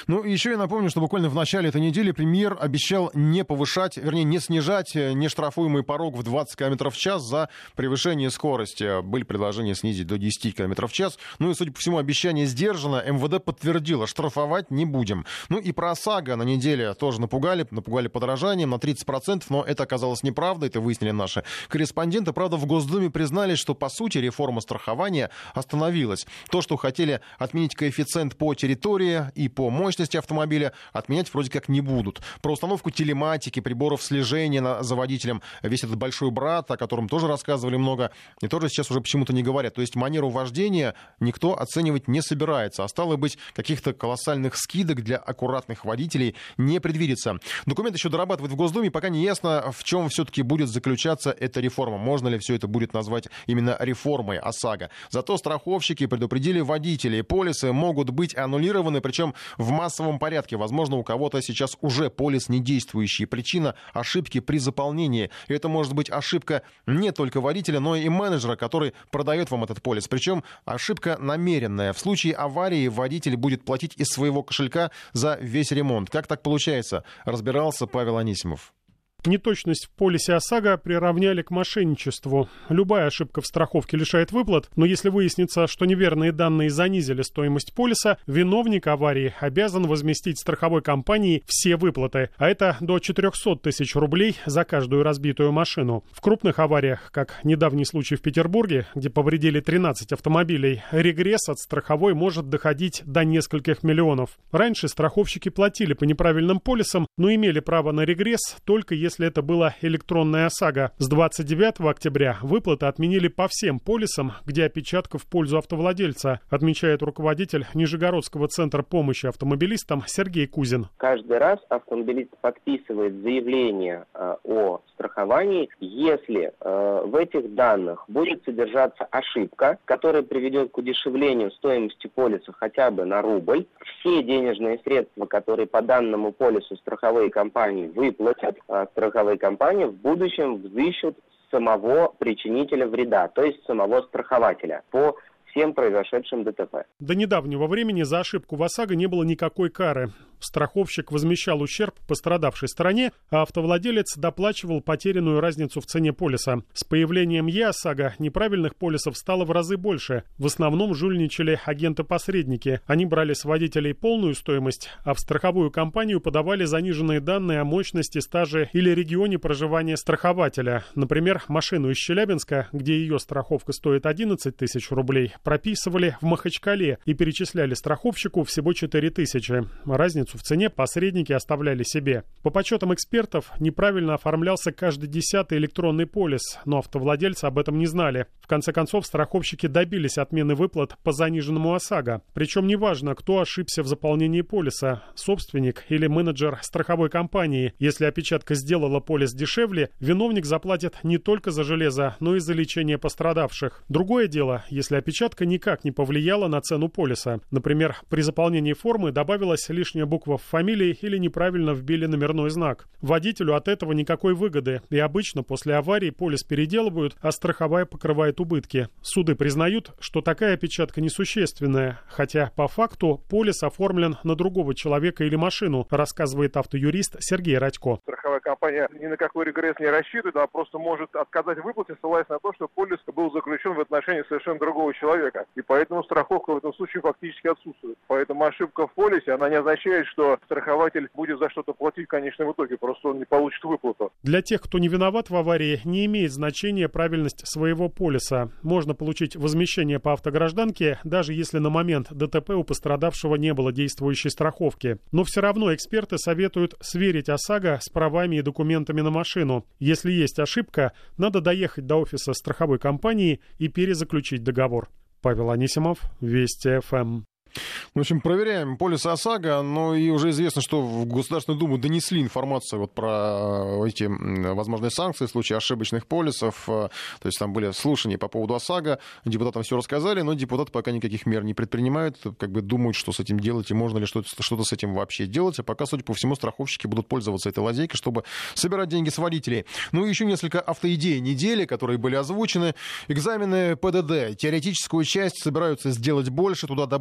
Ну, и еще я напомню, что буквально в начале этой недели премьер обещал не повышать, вернее, не снижать нештрафуемый порог в двадцать километров в час за превышение скорости. Были предложения снизить до десять километров в час. Ну и, судя по всему, обещание сдержано. эм вэ дэ подтвердило, штрафовать не будем. Ну и про ОСАГО на неделе тоже напугали, напугали подорожанием на тридцать процентов, но это оказалось неправдой, это выяснили наши корреспонденты. Правда, в Госдуме признались, что, по сути, реформа страхования остановилась. То, что хотели отменить коэффициент по территории и по мощности автомобиля, отменять вроде как не будут. Про установку телематики, приборов слежения за водителем, весь этот большой брат, о котором тоже рассказывали много, и тоже сейчас уже почему-то не говорят. То есть манеру вождения никто оценивать не собирается. А стало быть, каких-то колоссальных скидок для аккуратных водителей не предвидится. Документ еще дорабатывает в Госдуме, пока не ясно, в чем все-таки будет заключаться эта реформа. Можно ли все это будет назвать именно реформой ОСАГО. Зато страховщики предупредили водителей. Полисы могут быть аннулированы, причем в массовом порядке. Возможно, у кого-то сейчас уже полис недействующий. Причина — ошибки при заполнении. И это может быть ошибка не только водителя, но и менеджера, который продает вам этот полис. Причем ошибка намеренная. В случае аварии водитель будет платить из своего кошелька за весь ремонт. Как так получается? Разбирался Павел Анисимов. Неточность в полисе ОСАГО приравняли к мошенничеству. Любая ошибка в страховке лишает выплат, но если выяснится, что неверные данные занизили стоимость полиса, виновник аварии обязан возместить страховой компании все выплаты, а это до четыреста тысяч рублей за каждую разбитую машину. В крупных авариях, как недавний случай в Петербурге, где повредили тринадцать автомобилей, регресс от страховой может доходить до нескольких миллионов. Раньше страховщики платили по неправильным полисам, но имели право на регресс только если если это была электронная ОСАГО. С двадцать девятого октября выплаты отменили по всем полисам, где опечатка в пользу автовладельца, отмечает руководитель Нижегородского центра помощи автомобилистам Сергей Кузин. Каждый раз автомобилист подписывает заявление э, о страховании, если э, в этих данных будет содержаться ошибка, которая приведет к удешевлению стоимости полиса хотя бы на рубль. Все денежные средства, которые по данному полису страховые компании выплатят, э, страховые компании в будущем взыщут самого причинителя вреда, то есть самого страхователя по всем произошедшим ДТП. До недавнего времени за ошибку в ОСАГО не было никакой кары. Страховщик возмещал ущерб пострадавшей стороне, а автовладелец доплачивал потерянную разницу в цене полиса. С появлением ЕОСАГО неправильных полисов стало в разы больше. В основном жульничали агенты-посредники. Они брали с водителей полную стоимость, а в страховую компанию подавали заниженные данные о мощности, стаже или регионе проживания страхователя. Например, машину из Челябинска, где ее страховка стоит одиннадцать тысяч рублей, прописывали в Махачкале и перечисляли страховщику всего четыре тысячи. Разницу в цене посредники оставляли себе. По подсчетам экспертов, неправильно оформлялся каждый десятый электронный полис, но автовладельцы об этом не знали. В конце концов, страховщики добились отмены выплат по заниженному ОСАГО. Причем неважно, кто ошибся в заполнении полиса, собственник или менеджер страховой компании. Если опечатка сделала полис дешевле, виновник заплатит не только за железо, но и за лечение пострадавших. Другое дело, если опечатка никак не повлияла на цену полиса. Например, при заполнении формы добавилась лишняя буква в фамилии или неправильно вбили номерной знак. Водителю от этого никакой выгоды, и обычно после аварии полис переделывают, а страховая покрывает убытки. Суды признают, что такая опечатка несущественная, хотя по факту полис оформлен на другого человека или машину, рассказывает автоюрист Сергей Радько. Страховая компания ни на какой регресс не рассчитывает, а просто может отказать в выплате, ссылаясь на то, что полис был заключен в отношении совершенно другого человека. И поэтому страховка в этом случае фактически отсутствует. Поэтому ошибка в полисе, она не означает, что страхователь будет за что-то платить в конечном итоге, просто он не получит выплату. Для тех, кто не виноват в аварии, не имеет значения правильность своего полиса. Можно получить возмещение по автогражданке, даже если на момент ДТП у пострадавшего не было действующей страховки. Но все равно эксперты советуют сверить ОСАГО с правами и документами на машину. Если есть ошибка, надо доехать до офиса страховой компании и перезаключить договор. Павел Анисимов, Вести ФМ. В общем, проверяем полис ОСАГО, но и уже известно, что в Государственную Думу донесли информацию вот про эти возможные санкции в случае ошибочных полисов. То есть там были слушания по поводу ОСАГО, депутатам все рассказали, но депутаты пока никаких мер не предпринимают, как бы думают, что с этим делать и можно ли что-то, что-то с этим вообще делать. А пока, судя по всему, страховщики будут пользоваться этой лазейкой, чтобы собирать деньги с водителей. Ну и еще несколько автоидей недели, которые были озвучены. Экзамены ПДД. Теоретическую часть собираются сделать больше, туда добавят вопросы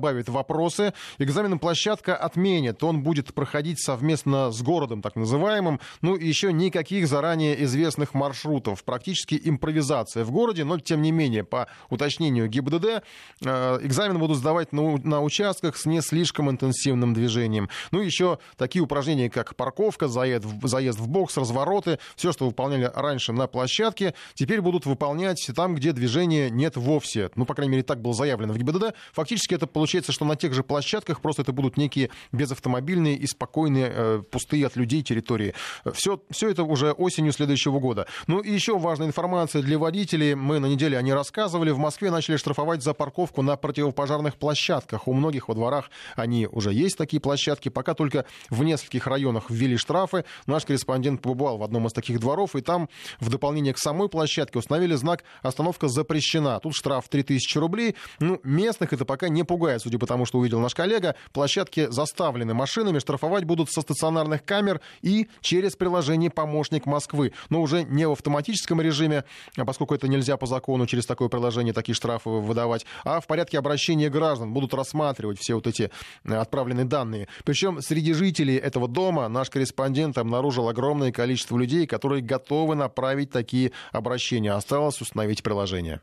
вопросы. Экзамен-площадка отменит. Он будет проходить совместно с городом, так называемым. Ну и еще никаких заранее известных маршрутов. Практически импровизация в городе, но тем не менее, по уточнению ГИБДД, экзамен будут сдавать на, на участках с не слишком интенсивным движением. Ну и еще такие упражнения, как парковка, заезд, заезд в бокс, развороты, все, что выполняли раньше на площадке, теперь будут выполнять там, где движения нет вовсе. Ну, по крайней мере, так было заявлено в ГИБДД. Фактически это получается, что на тех же площадках просто это будут некие безавтомобильные и спокойные, э, пустые от людей территории. Все, все это уже осенью следующего года. Ну и еще важная информация для водителей. Мы на неделе о ней рассказывали. В Москве начали штрафовать за парковку на противопожарных площадках. У многих во дворах они уже есть, такие площадки. Пока только в нескольких районах ввели штрафы. Наш корреспондент побывал в одном из таких дворов, и там в дополнение к самой площадке установили знак «Остановка запрещена». Тут штраф три тысячи рублей. Ну, местных это пока не пугает, судя по тому, что увидел наш коллега. Площадки заставлены машинами, штрафовать будут со стационарных камер и через приложение «Помощник Москвы». Но уже не в автоматическом режиме, поскольку это нельзя по закону через такое приложение такие штрафы выдавать, а в порядке обращения граждан будут рассматривать все вот эти отправленные данные. Причем среди жителей этого дома наш корреспондент обнаружил огромное количество людей, которые готовы направить такие обращения. Осталось установить приложение.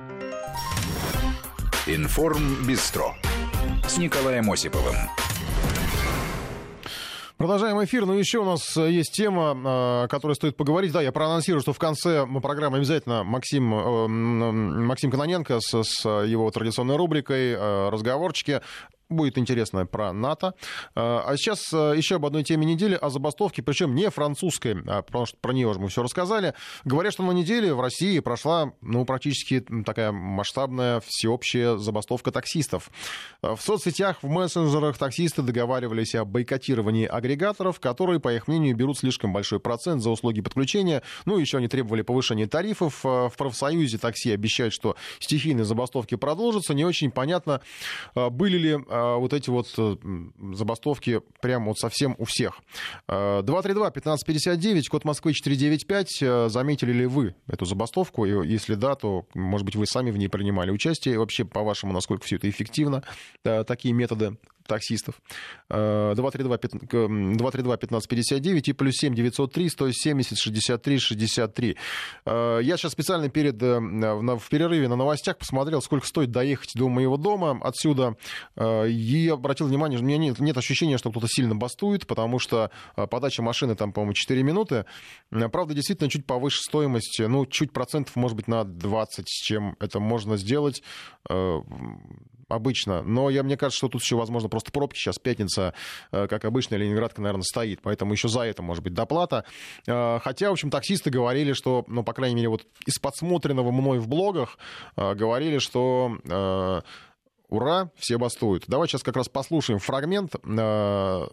Информбистро с Николаем Осиповым. Продолжаем эфир. Ну, еще у нас есть тема, о которой стоит поговорить. Да, я проанонсирую, что в конце программы обязательно Максим, Максим Кононенко с, с его традиционной рубрикой «Разговорчики». Будет интересно про НАТО. А сейчас еще об одной теме недели, о забастовке, причем не французской, потому что про нее уже мы все рассказали. Говорят, что на неделе в России прошла, ну, практически такая масштабная всеобщая забастовка таксистов. В соцсетях, в мессенджерах таксисты договаривались о бойкотировании агрегаторов, которые, по их мнению, берут слишком большой процент за услуги подключения. Ну, еще они требовали повышения тарифов. В профсоюзе такси обещают, что стихийные забастовки продолжатся. Не очень понятно, были ли вот эти вот забастовки прям вот совсем у всех. два три два пятнадцать пятьдесят девять, код Москвы четыре девять пять. Заметили ли вы эту забастовку? И если да, то, может быть, вы сами в ней принимали участие. И вообще, по-вашему, насколько все это эффективно, такие методы таксистов? два три два пятнадцать пятьдесят девять и плюс семь девятьсот три сто семьдесят шестьдесят три шестьдесят три. Я сейчас специально перед, в перерыве на новостях посмотрел, сколько стоит доехать до моего дома отсюда, и обратил внимание, что у меня нет, нет ощущения, что кто-то сильно бастует, потому что подача машины там, по-моему, четыре минуты. Правда, действительно, чуть повыше стоимость, ну, чуть процентов, может быть, на двадцать, с чем это можно сделать обычно. Но я, мне кажется, что тут еще, возможно, просто пробки. Сейчас пятница, как обычно, Ленинградка, наверное, стоит. Поэтому еще за это может быть доплата. Хотя, в общем, таксисты говорили, что, ну, по крайней мере, вот из подсмотренного мной в блогах говорили, что ура, все бастуют. Давайте сейчас как раз послушаем фрагмент одного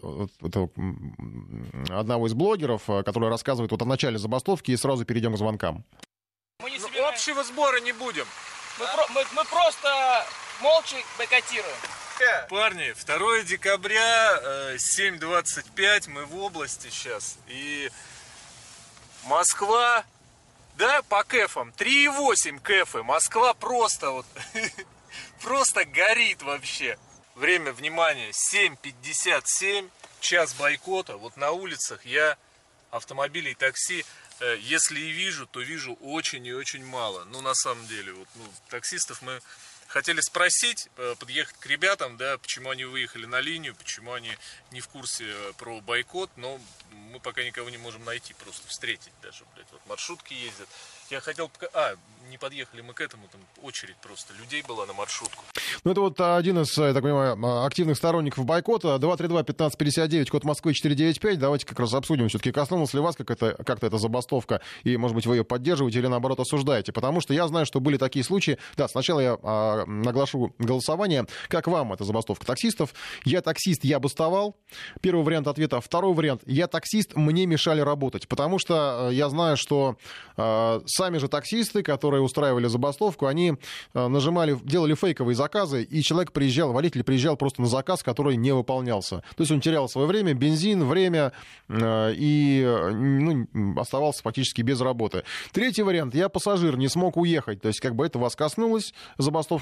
из блогеров, который рассказывает вот о начале забастовки, и сразу перейдем к звонкам. Мы не собираем... Общего сбора не будем. Мы, про... мы, мы просто молча бойкотируем. Парни, второе декабря, семь двадцать пять, мы в области сейчас. И Москва, да, по кэфам, три и восемь кэфы. Москва просто вот, просто горит вообще. Время, внимание, семь пятьдесят семь, час бойкота. Вот на улицах я автомобилей и такси, если и вижу, то вижу очень и очень мало. Ну, на самом деле, вот, ну, таксистов мы хотели спросить, подъехать к ребятам, да, почему они выехали на линию, почему они не в курсе про бойкот, но мы пока никого не можем найти, просто встретить даже, блядь, вот маршрутки ездят. Я хотел... А, не подъехали мы к этому, там очередь просто людей была на маршрутку. Ну, это вот один из, я так понимаю, активных сторонников бойкота. два три два пятнадцать пятьдесят девять, код Москвы четыре девять пять. Давайте как раз обсудим, все-таки коснулась ли вас как это, как-то эта забастовка, и, может быть, вы ее поддерживаете или, наоборот, осуждаете. Потому что я знаю, что были такие случаи. Да, сначала я а, наглашу голосование. Как вам эта забастовка таксистов? Я таксист, я бастовал. Первый вариант ответа. Второй вариант. Я таксист, мне мешали работать. Потому что я знаю, что а, сами же таксисты, которые устраивали забастовку, они а, нажимали, делали фейковые заказы, и человек приезжал, водитель приезжал просто на заказ, который не выполнялся. То есть он терял свое время, бензин, время, э, и ну, оставался фактически без работы. Третий вариант. Я пассажир, не смог уехать. То есть как бы это вас коснулось, забастовка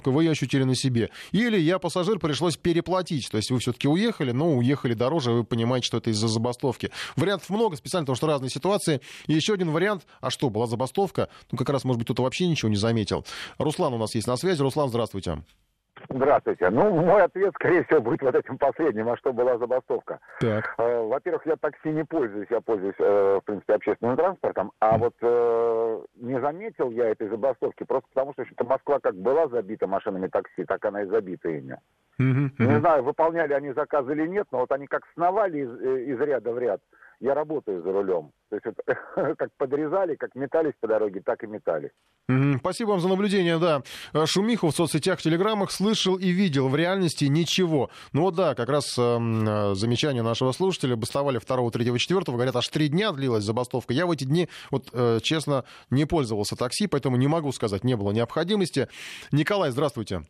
забастовка, вы ее ощутили на себе. Или я пассажир, пришлось переплатить. То есть вы все-таки уехали, но уехали дороже, вы понимаете, что это из-за забастовки. Вариантов много, специально потому что разные ситуации. И еще один вариант. А что, была забастовка? Ну, как раз, может быть, кто-то вообще ничего не заметил. Руслан у нас есть на связи. Руслан, здравствуйте. Здравствуйте. Ну, мой ответ, скорее всего, будет вот этим последним. А что была забастовка? Так. Э, во-первых, я такси не пользуюсь, я пользуюсь, э, в принципе, общественным транспортом. А вот э, не заметил я этой забастовки просто потому, что что Москва как была забита машинами такси, так она и забита ими. Mm-hmm. Не знаю, выполняли они заказы или нет, но вот они как сновали из, из ряда в ряд. Я работаю за рулем. То есть вот, как подрезали, как метались по дороге, так и метались. Mm-hmm. Спасибо вам за наблюдение, да. Шумиху в соцсетях, телеграммах слышал и видел. В реальности ничего. Ну вот да, как раз э, замечание нашего слушателя. Бастовали второго, третьего, четвёртого. Говорят, аж три дня длилась забастовка. Я в эти дни, вот э, честно, не пользовался такси, поэтому не могу сказать, не было необходимости. Николай, здравствуйте.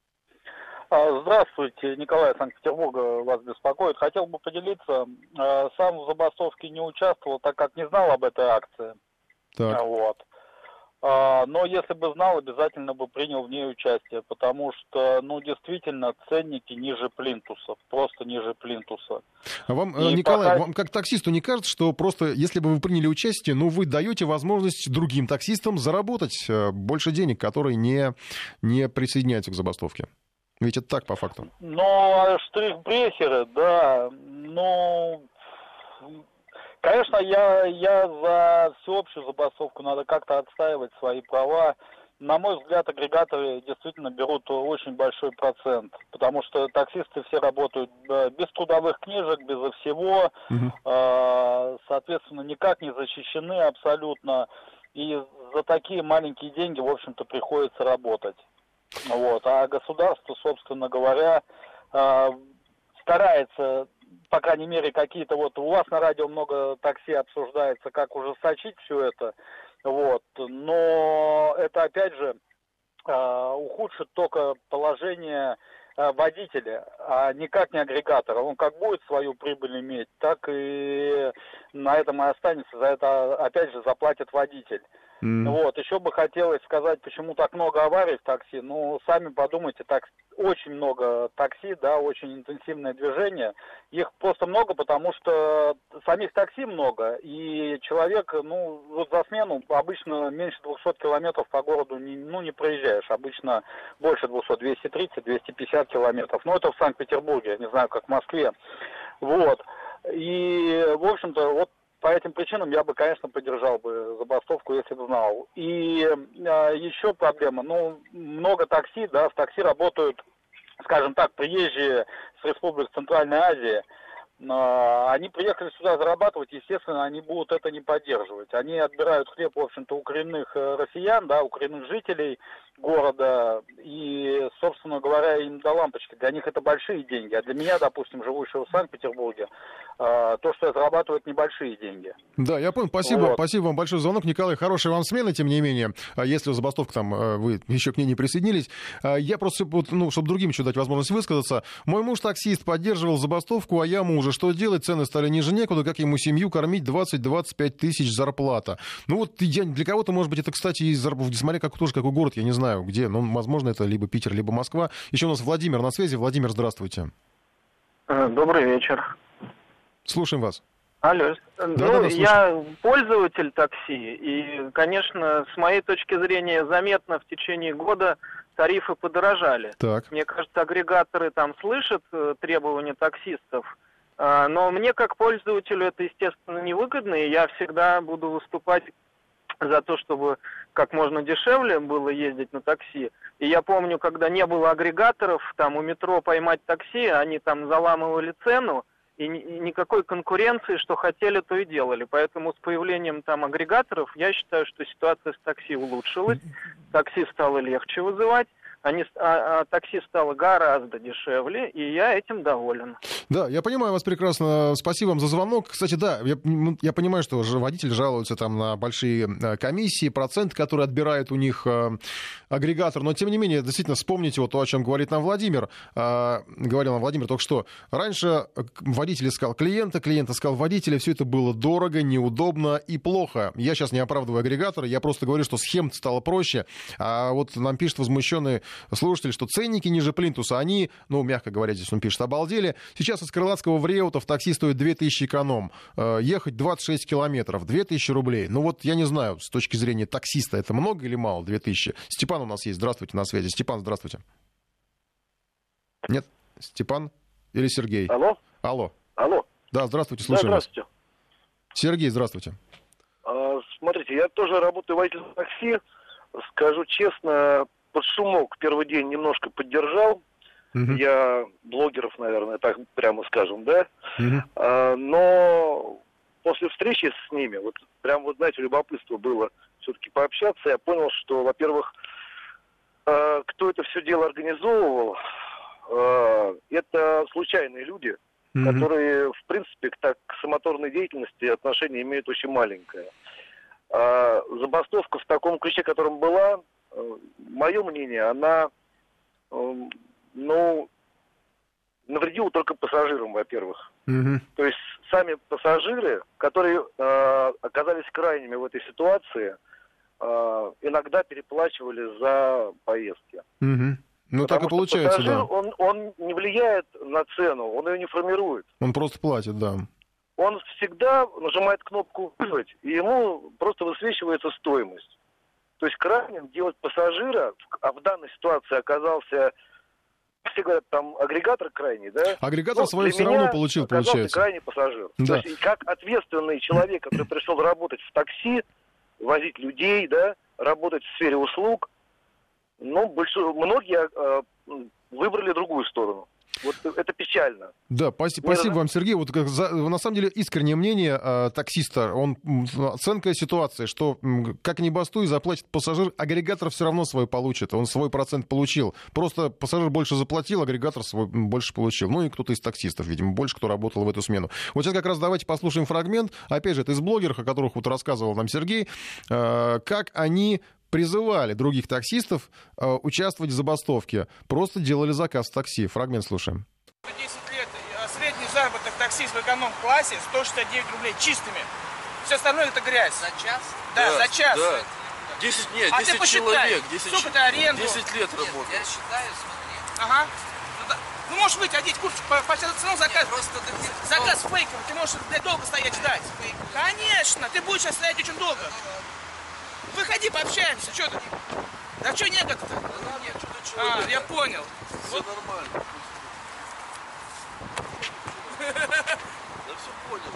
Здравствуйте, Николай, Санкт-Петербурга вас беспокоит. Хотел бы поделиться, сам в забастовке не участвовал, так как не знал об этой акции. Так. Вот. Но если бы знал, обязательно бы принял в ней участие, потому что, ну, действительно, ценники ниже плинтуса, просто ниже плинтуса. А вам, И Николай, пока... вам как таксисту не кажется, что просто, если бы вы приняли участие, ну, вы даете возможность другим таксистам заработать больше денег, которые не, не присоединяются к забастовке? Ведь это так, по факту. Ну, штрих-брессеры, да, ну, конечно, я, я за всеобщую забастовку, надо как-то отстаивать свои права. На мой взгляд, агрегаторы действительно берут очень большой процент, потому что таксисты все работают без трудовых книжек, безо всего, угу. Соответственно, никак не защищены абсолютно, и за такие маленькие деньги, в общем-то, приходится работать. Вот. А государство, собственно говоря, старается, по крайней мере, какие-то вот... У вас на радио много такси обсуждается, как ужесточить все это. Вот. Но это, опять же, ухудшит только положение водителя, а никак не агрегатора. Он как будет свою прибыль иметь, так и на этом и останется. За это, опять же, заплатит водитель. Mm. Вот, еще бы хотелось сказать, почему так много аварий в такси. Ну, сами подумайте, так очень много такси, да, очень интенсивное движение. Их просто много, потому что самих такси много, и человек, ну, вот за смену обычно меньше двухсот километров по городу не, ну, не проезжаешь. Обычно больше двухсот, двести тридцать - двести пятьдесят километров. Ну, это в Санкт-Петербурге, я не знаю, как в Москве. Вот. И, в общем-то, вот по этим причинам я бы, конечно, поддержал бы забастовку, если бы знал. И а, еще проблема, ну, много такси, да, в такси работают, скажем так, приезжие с республик Центральной Азии. А, они приехали сюда зарабатывать, естественно, они будут это не поддерживать. Они отбирают хлеб, в общем-то, у коренных россиян, да, у коренных жителей города, и, собственно говоря, им до лампочки. Для них это большие деньги, а для меня, допустим, живущего в Санкт-Петербурге, то, что я зарабатываю, это небольшие деньги. Да, я понял. Спасибо. Вот. Спасибо вам большой звонок. Николай, хорошей вам смены, тем не менее. Если забастовка там, вы еще к ней не присоединились. Я просто, ну, чтобы другим еще дать возможность высказаться. Мой муж таксист, поддерживал забастовку, а я мужа. Что делать? Цены стали ниже некуда. Как ему семью кормить? двадцать - двадцать пять тысяч зарплата. Ну вот я, для кого-то, может быть, это, кстати, из зарплаты. Смотря как, тоже какой город, я не знаю, где. Ну, возможно, это либо Питер, либо Москва. Еще у нас Владимир на связи. Владимир, здравствуйте. Добрый вечер. Слушаем вас. Алло. Да, ну, да, да, я пользователь такси, и, конечно, с моей точки зрения, заметно в течение года тарифы подорожали. Так. Мне кажется, агрегаторы там слышат требования таксистов, но мне, как пользователю, это, естественно, невыгодно, и я всегда буду выступать за то, чтобы как можно дешевле было ездить на такси. И я помню, когда не было агрегаторов, там у метро поймать такси, они там заламывали цену, и никакой конкуренции, что хотели, то и делали. Поэтому с появлением там агрегаторов, я считаю, что ситуация с такси улучшилась, такси стало легче вызывать, они, а, а такси стало гораздо дешевле, и я этим доволен. Да, я понимаю вас прекрасно. Спасибо вам за звонок. Кстати, да, я, я понимаю, что водители жалуются там на большие комиссии, проценты, которые отбирает у них э, агрегатор. Но, тем не менее, действительно, вспомните вот то, о чем говорит нам Владимир. Э, говорил нам Владимир только что. Раньше водитель искал клиента, клиент искал водителя. Все это было дорого, неудобно и плохо. Я сейчас не оправдываю агрегаторы, я просто говорю, что схем стало проще. А вот нам пишет возмущенный слушатель, что ценники ниже плинтуса, они, ну, мягко говоря, здесь он пишет, обалдели. Сейчас из Крылатского в Реутов такси стоит две тысячи эконом. Ехать двадцать шесть километров, две тысячи рублей. Ну вот, я не знаю, с точки зрения таксиста, это много или мало, две тысячи? Степан у нас есть, здравствуйте, на связи. Степан, здравствуйте. Нет? Степан или Сергей? Алло? Алло. Алло. Да, здравствуйте, слушаем да, здравствуйте. вас. Сергей, здравствуйте. А, смотрите, я тоже работаю водителем такси. Скажу честно, под шумок первый день немножко поддержал. Uh-huh. Я блогеров, наверное, так прямо скажем, да? Uh-huh. А, но после встречи с ними, вот прям, вот знаете, любопытство было все-таки пообщаться. Я понял, что, во-первых, а, кто это все дело организовывал, а, это случайные люди, uh-huh. которые, в принципе, к, так, к самоторной деятельности отношение имеют очень маленькое. А забастовка в таком ключе, котором была, мое мнение, она, ну, навредила только пассажирам, во-первых. Mm-hmm. То есть сами пассажиры, которые э, оказались крайними в этой ситуации, э, иногда переплачивали за поездки. Mm-hmm. Ну, так и получается, пассажир, да. Он, он не влияет на цену, он ее не формирует. Он просто платит, да. Он всегда нажимает кнопку «вызвать», и ему просто высвечивается стоимость. То есть крайним делать пассажира, а в данной ситуации оказался, все говорят, там, агрегатор крайний, да? Агрегатор ну, свою все равно получил, получается. Крайний пассажир. Да. То есть как ответственный человек, который пришел работать в такси, возить людей, да, работать в сфере услуг, ну, большое, многие э, выбрали другую сторону. Вот это печально. Да, спасибо, спасибо вам, Сергей. Вот как за, на самом деле искреннее мнение э, таксиста, он оценка ситуации, что как ни бастуй, заплатит пассажир, агрегатор все равно свой получит, он свой процент получил. Просто пассажир больше заплатил, агрегатор свой больше получил. Ну и кто-то из таксистов, видимо, больше, кто работал в эту смену. Вот сейчас как раз давайте послушаем фрагмент, опять же, это из блогеров, о которых вот рассказывал нам Сергей, э, как они призывали других таксистов э, участвовать в забастовке. Просто делали заказ в такси. Фрагмент слушаем. десять лет средний заработок таксист в эконом-классе сто шестьдесят девять рублей чистыми. Все остальное это грязь. За час? Да, да за час. Да. десять, нет, а десять человек. десять, сколько ты аренду? десять лет работал. Я считаю, смотри. Ага. Ну, да. Ну можешь выйти, одеть куртку, по, по цену заказ. Нет, просто ты, заказ фейковый, ты можешь блядь, долго стоять ждать. Фейковый. Конечно, ты будешь сейчас стоять очень долго. Выходи, пообщаемся, что ты? Да что некогда-то? Да, нет, что-то человек. А, я понял. Все вот. Нормально. Да все понял.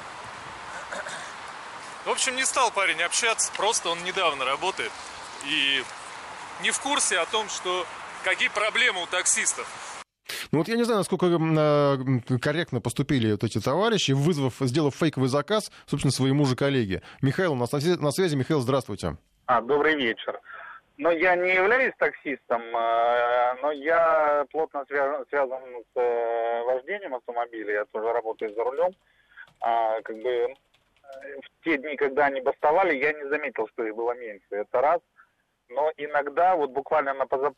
В общем, не стал парень общаться, просто он недавно работает. И не в курсе о том, что какие проблемы у таксистов. Ну вот я не знаю, насколько э, корректно поступили вот эти товарищи, вызвав, сделав фейковый заказ, собственно, своему же коллеге. Михаил у нас на связи. Михаил, здравствуйте. А, добрый вечер. Но я не являюсь таксистом, но я плотно связан, связан с вождением автомобиля, я тоже работаю за рулем. А, как бы в те дни, когда они бастовали, я не заметил, что их было меньше. Это раз. Но иногда, вот буквально на, поза...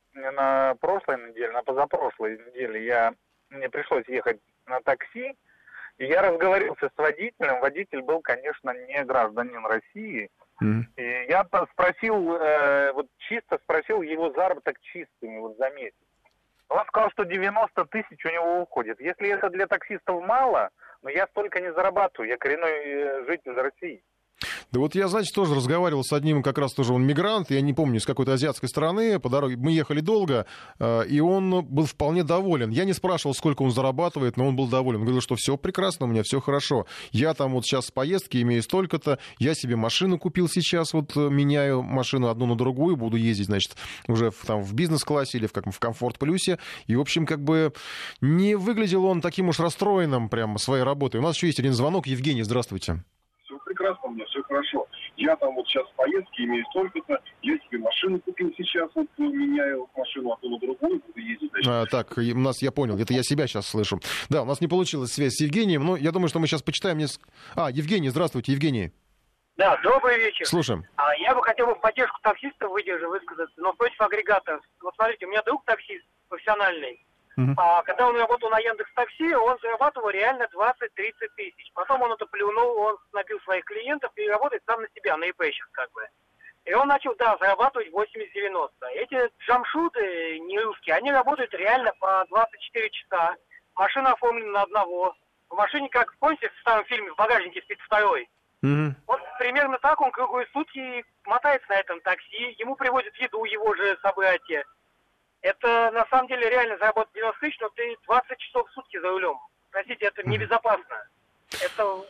на прошлой неделе, на позапрошлой неделе, я... мне пришлось ехать на такси, и я разговаривался с водителем. Водитель был, конечно, не гражданин России. Mm-hmm. И я спросил, э, вот чисто спросил его заработок чистыми, вот за месяц. Он сказал, что девяносто тысяч у него уходит. Если это для таксистов мало, но я столько не зарабатываю, я коренной житель России. Да вот я, значит, тоже разговаривал с одним, как раз тоже он мигрант, я не помню, с какой-то азиатской страны, по дороге, мы ехали долго, и он был вполне доволен. Я не спрашивал, сколько он зарабатывает, но он был доволен. Он говорил, что все прекрасно, у меня все хорошо. Я там вот сейчас в поездке имею столько-то, я себе машину купил сейчас, вот меняю машину одну на другую, буду ездить, значит, уже в, там, в бизнес-классе или в, как, в комфорт-плюсе. И, в общем, как бы не выглядел он таким уж расстроенным прям своей работой. У нас еще есть один звонок. Евгений, здравствуйте. Все прекрасно, у меня все хорошо. Я там вот сейчас в поездке имею столько-то, я себе машину купил сейчас, вот меняю машину одну на другую, буду ездить. А, так, у нас, я понял, это я себя сейчас слышу. Да, у нас не получилась связь с Евгением, но я думаю, что мы сейчас почитаем... Несколько... А, Евгений, здравствуйте, Евгений. Да, добрый вечер. Слушаем. А, я бы хотел бы в поддержку таксиста выдержать, высказаться, но против агрегата. Вот смотрите, у меня друг таксист профессиональный. Uh-huh. А когда он работал на Яндекс.Такси, он зарабатывал реально двадцать-тридцать тысяч. Потом он это плюнул, он набил своих клиентов и работает сам на себя, на ИП сейчас как бы. И он начал, да, зарабатывать восемьдесят-девяносто. Эти джамшуты не русские, они работают реально по двадцать четыре часа. Машина оформлена на одного. В машине, как помните, в старом фильме «В багажнике спит второй». Mm-hmm. Вот примерно так он круглые сутки мотается на этом такси. Ему привозят еду, его же собратья. Это на самом деле реально заработать девяносто тысяч, но ты двадцать часов в сутки за рулем. Простите, это небезопасно. Это...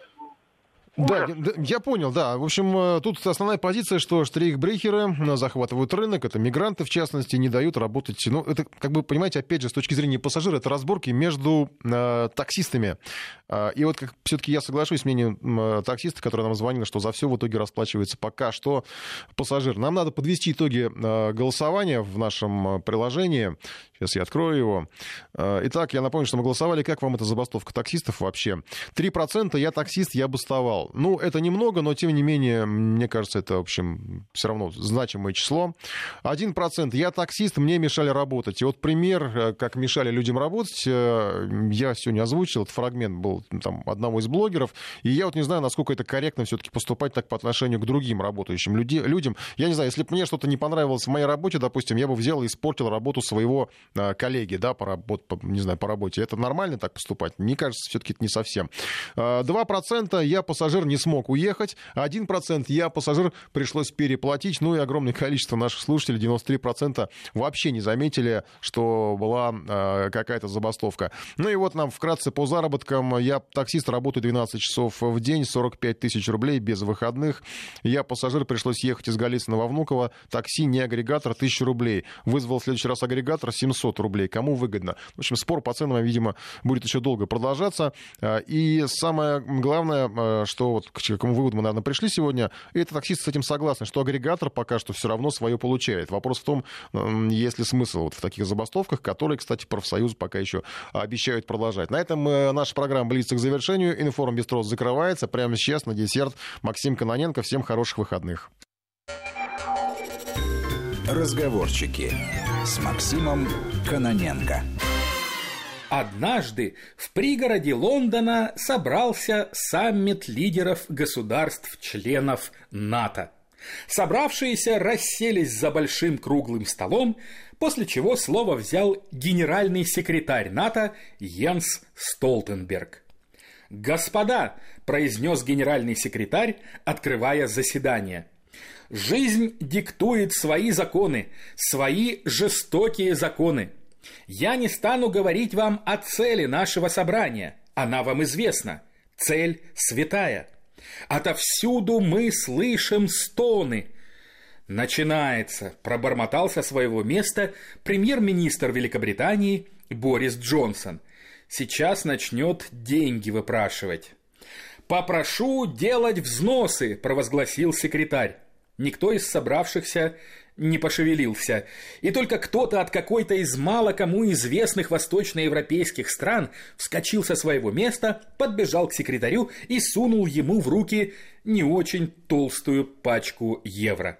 Да, я понял, да. В общем, тут основная позиция, что штрейхбрехеры захватывают рынок, это мигранты, в частности, не дают работать. Ну, это, как бы, понимаете, опять же, с точки зрения пассажира, это разборки между э, таксистами. И вот как, все-таки я соглашусь с мнением э, таксиста, который нам звонил, что за все в итоге расплачивается пока что пассажир. Нам надо подвести итоги э, голосования в нашем приложении. Сейчас я открою его. Итак, я напомню, что мы голосовали. Как вам эта забастовка таксистов вообще? три процента я таксист, я бастовал. Ну, это немного, но, тем не менее, мне кажется, это, в общем, все равно значимое число. один процент я таксист, мне мешали работать. И вот пример, как мешали людям работать, я сегодня озвучил. Этот фрагмент был там одного из блогеров. И я вот не знаю, насколько это корректно все-таки поступать так по отношению к другим работающим людям. Я не знаю, если бы мне что-то не понравилось в моей работе, допустим, я бы взял и испортил работу своего коллеги, да, по, работ, по, не знаю, по работе. Это нормально так поступать? Мне кажется, все-таки это не совсем. два процента я пассажир не смог уехать. один процент я пассажир пришлось переплатить. Ну и огромное количество наших слушателей, девяносто три процента, вообще не заметили, что была э, какая-то забастовка. Ну и вот нам вкратце по заработкам. Я таксист, работаю двенадцать часов в день, сорок пять тысяч рублей без выходных. Я пассажир, пришлось ехать из Голицына во Внуково. Такси, не агрегатор, тысяча рублей. Вызвал в следующий раз агрегатор, семьсот рублей. Кому выгодно? В общем, спор по ценам, видимо, будет еще долго продолжаться. И самое главное, что вот к какому выводу мы, наверное, пришли сегодня, это таксисты с этим согласны, что агрегатор пока что все равно свое получает. Вопрос в том, есть ли смысл вот в таких забастовках, которые, кстати, профсоюзы пока еще обещают продолжать. На этом наша программа близится к завершению. Информ Бистро закрывается. Прямо сейчас на десерт Максим Кононенко. Всем хороших выходных. Разговорчики с Максимом Кононенко. Однажды в пригороде Лондона собрался саммит лидеров государств-членов НАТО. Собравшиеся расселись за большим круглым столом, после чего слово взял генеральный секретарь НАТО Йенс Столтенберг. «Господа», — произнес генеральный секретарь, открывая заседание, — «жизнь диктует свои законы, свои жестокие законы. Я не стану говорить вам о цели нашего собрания, она вам известна. Цель святая. Отовсюду мы слышим стоны». «Начинается», — пробормотал со своего места премьер-министр Великобритании Борис Джонсон. «Сейчас начнет деньги выпрашивать». «Попрошу делать взносы», — провозгласил секретарь. Никто из собравшихся не пошевелился, и только кто-то от какой-то из мало кому известных восточноевропейских стран вскочил со своего места, подбежал к секретарю и сунул ему в руки не очень толстую пачку евро.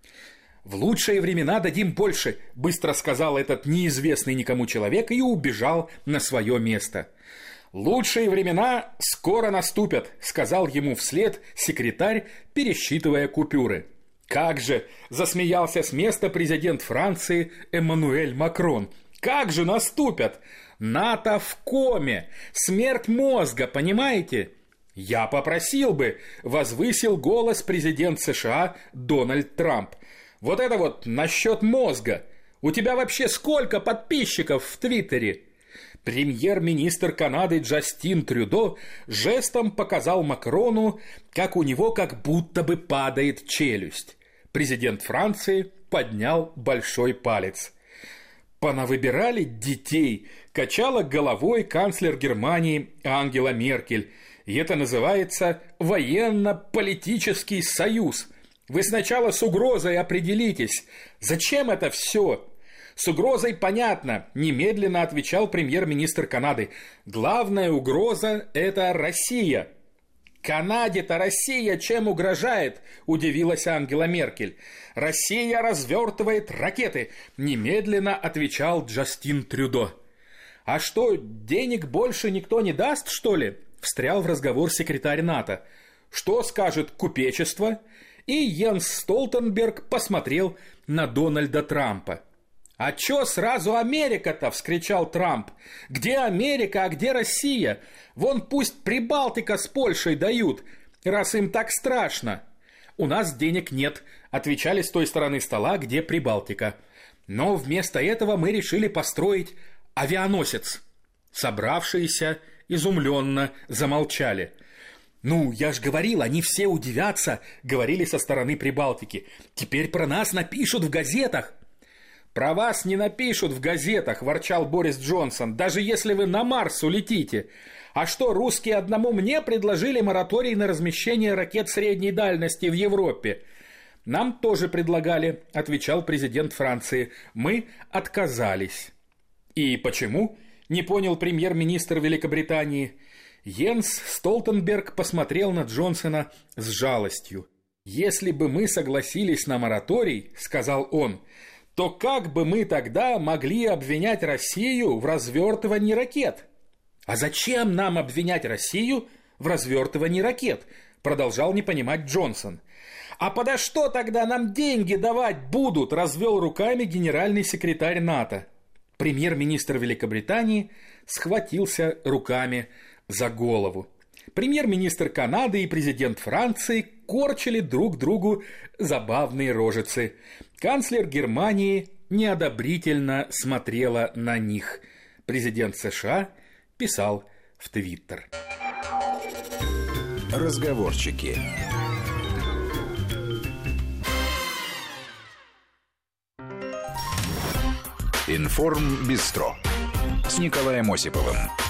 «В лучшие времена дадим больше», — быстро сказал этот неизвестный никому человек и убежал на свое место. «Лучшие времена скоро наступят», — сказал ему вслед секретарь, пересчитывая купюры. «Как же!» — засмеялся с места президент Франции Эммануэль Макрон. «Как же наступят! НАТО в коме! Смерть мозга, понимаете?» «Я попросил бы», — возвысил голос президент США Дональд Трамп. «Вот это вот насчет мозга. У тебя вообще сколько подписчиков в Твиттере?» Премьер-министр Канады Джастин Трюдо жестом показал Макрону, как у него как будто бы падает челюсть. Президент Франции поднял большой палец. «Понавыбирали детей», — качала головой канцлер Германии Ангела Меркель. «И это называется военно-политический союз. Вы сначала с угрозой определитесь. Зачем это все?» «С угрозой понятно», — немедленно отвечал премьер-министр Канады. «Главная угроза — это Россия». «Канаде-то Россия чем угрожает?» – удивилась Ангела Меркель. «Россия развертывает ракеты», – немедленно отвечал Джастин Трюдо. «А что, денег больше никто не даст, что ли?» – встрял в разговор секретарь НАТО. «Что скажет купечество? И Йенс Столтенберг посмотрел на Дональда Трампа. «А чё сразу Америка-то?» – вскричал Трамп. «Где Америка, а где Россия? Вон пусть Прибалтика с Польшей дают, раз им так страшно». «У нас денег нет», – отвечали с той стороны стола, где Прибалтика. «Но вместо этого мы решили построить авианосец». Собравшиеся изумленно замолчали. «Ну, я ж говорил, они все удивятся», — говорили со стороны Прибалтики. «Теперь про нас напишут в газетах». «Про вас не напишут в газетах», — ворчал Борис Джонсон, «даже если вы на Марс улетите. А что, русские одному мне предложили мораторий на размещение ракет средней дальности в Европе?» «Нам тоже предлагали», — отвечал президент Франции. «Мы отказались». «И почему?» — не понял премьер-министр Великобритании. Йенс Столтенберг посмотрел на Джонсона с жалостью. «Если бы мы согласились на мораторий, — сказал он, — то как бы мы тогда могли обвинять Россию в развертывании ракет?» «А зачем нам обвинять Россию в развертывании ракет?» — продолжал не понимать Джонсон. «А подо что тогда нам деньги давать будут?» — развел руками генеральный секретарь НАТО. Премьер-министр Великобритании схватился руками за голову. Премьер-министр Канады и президент Франции корчили друг другу забавные рожицы. Канцлер Германии неодобрительно смотрела на них. Президент США писал в Твиттер. Разговорчики. Информбистро с Николаем Осиповым.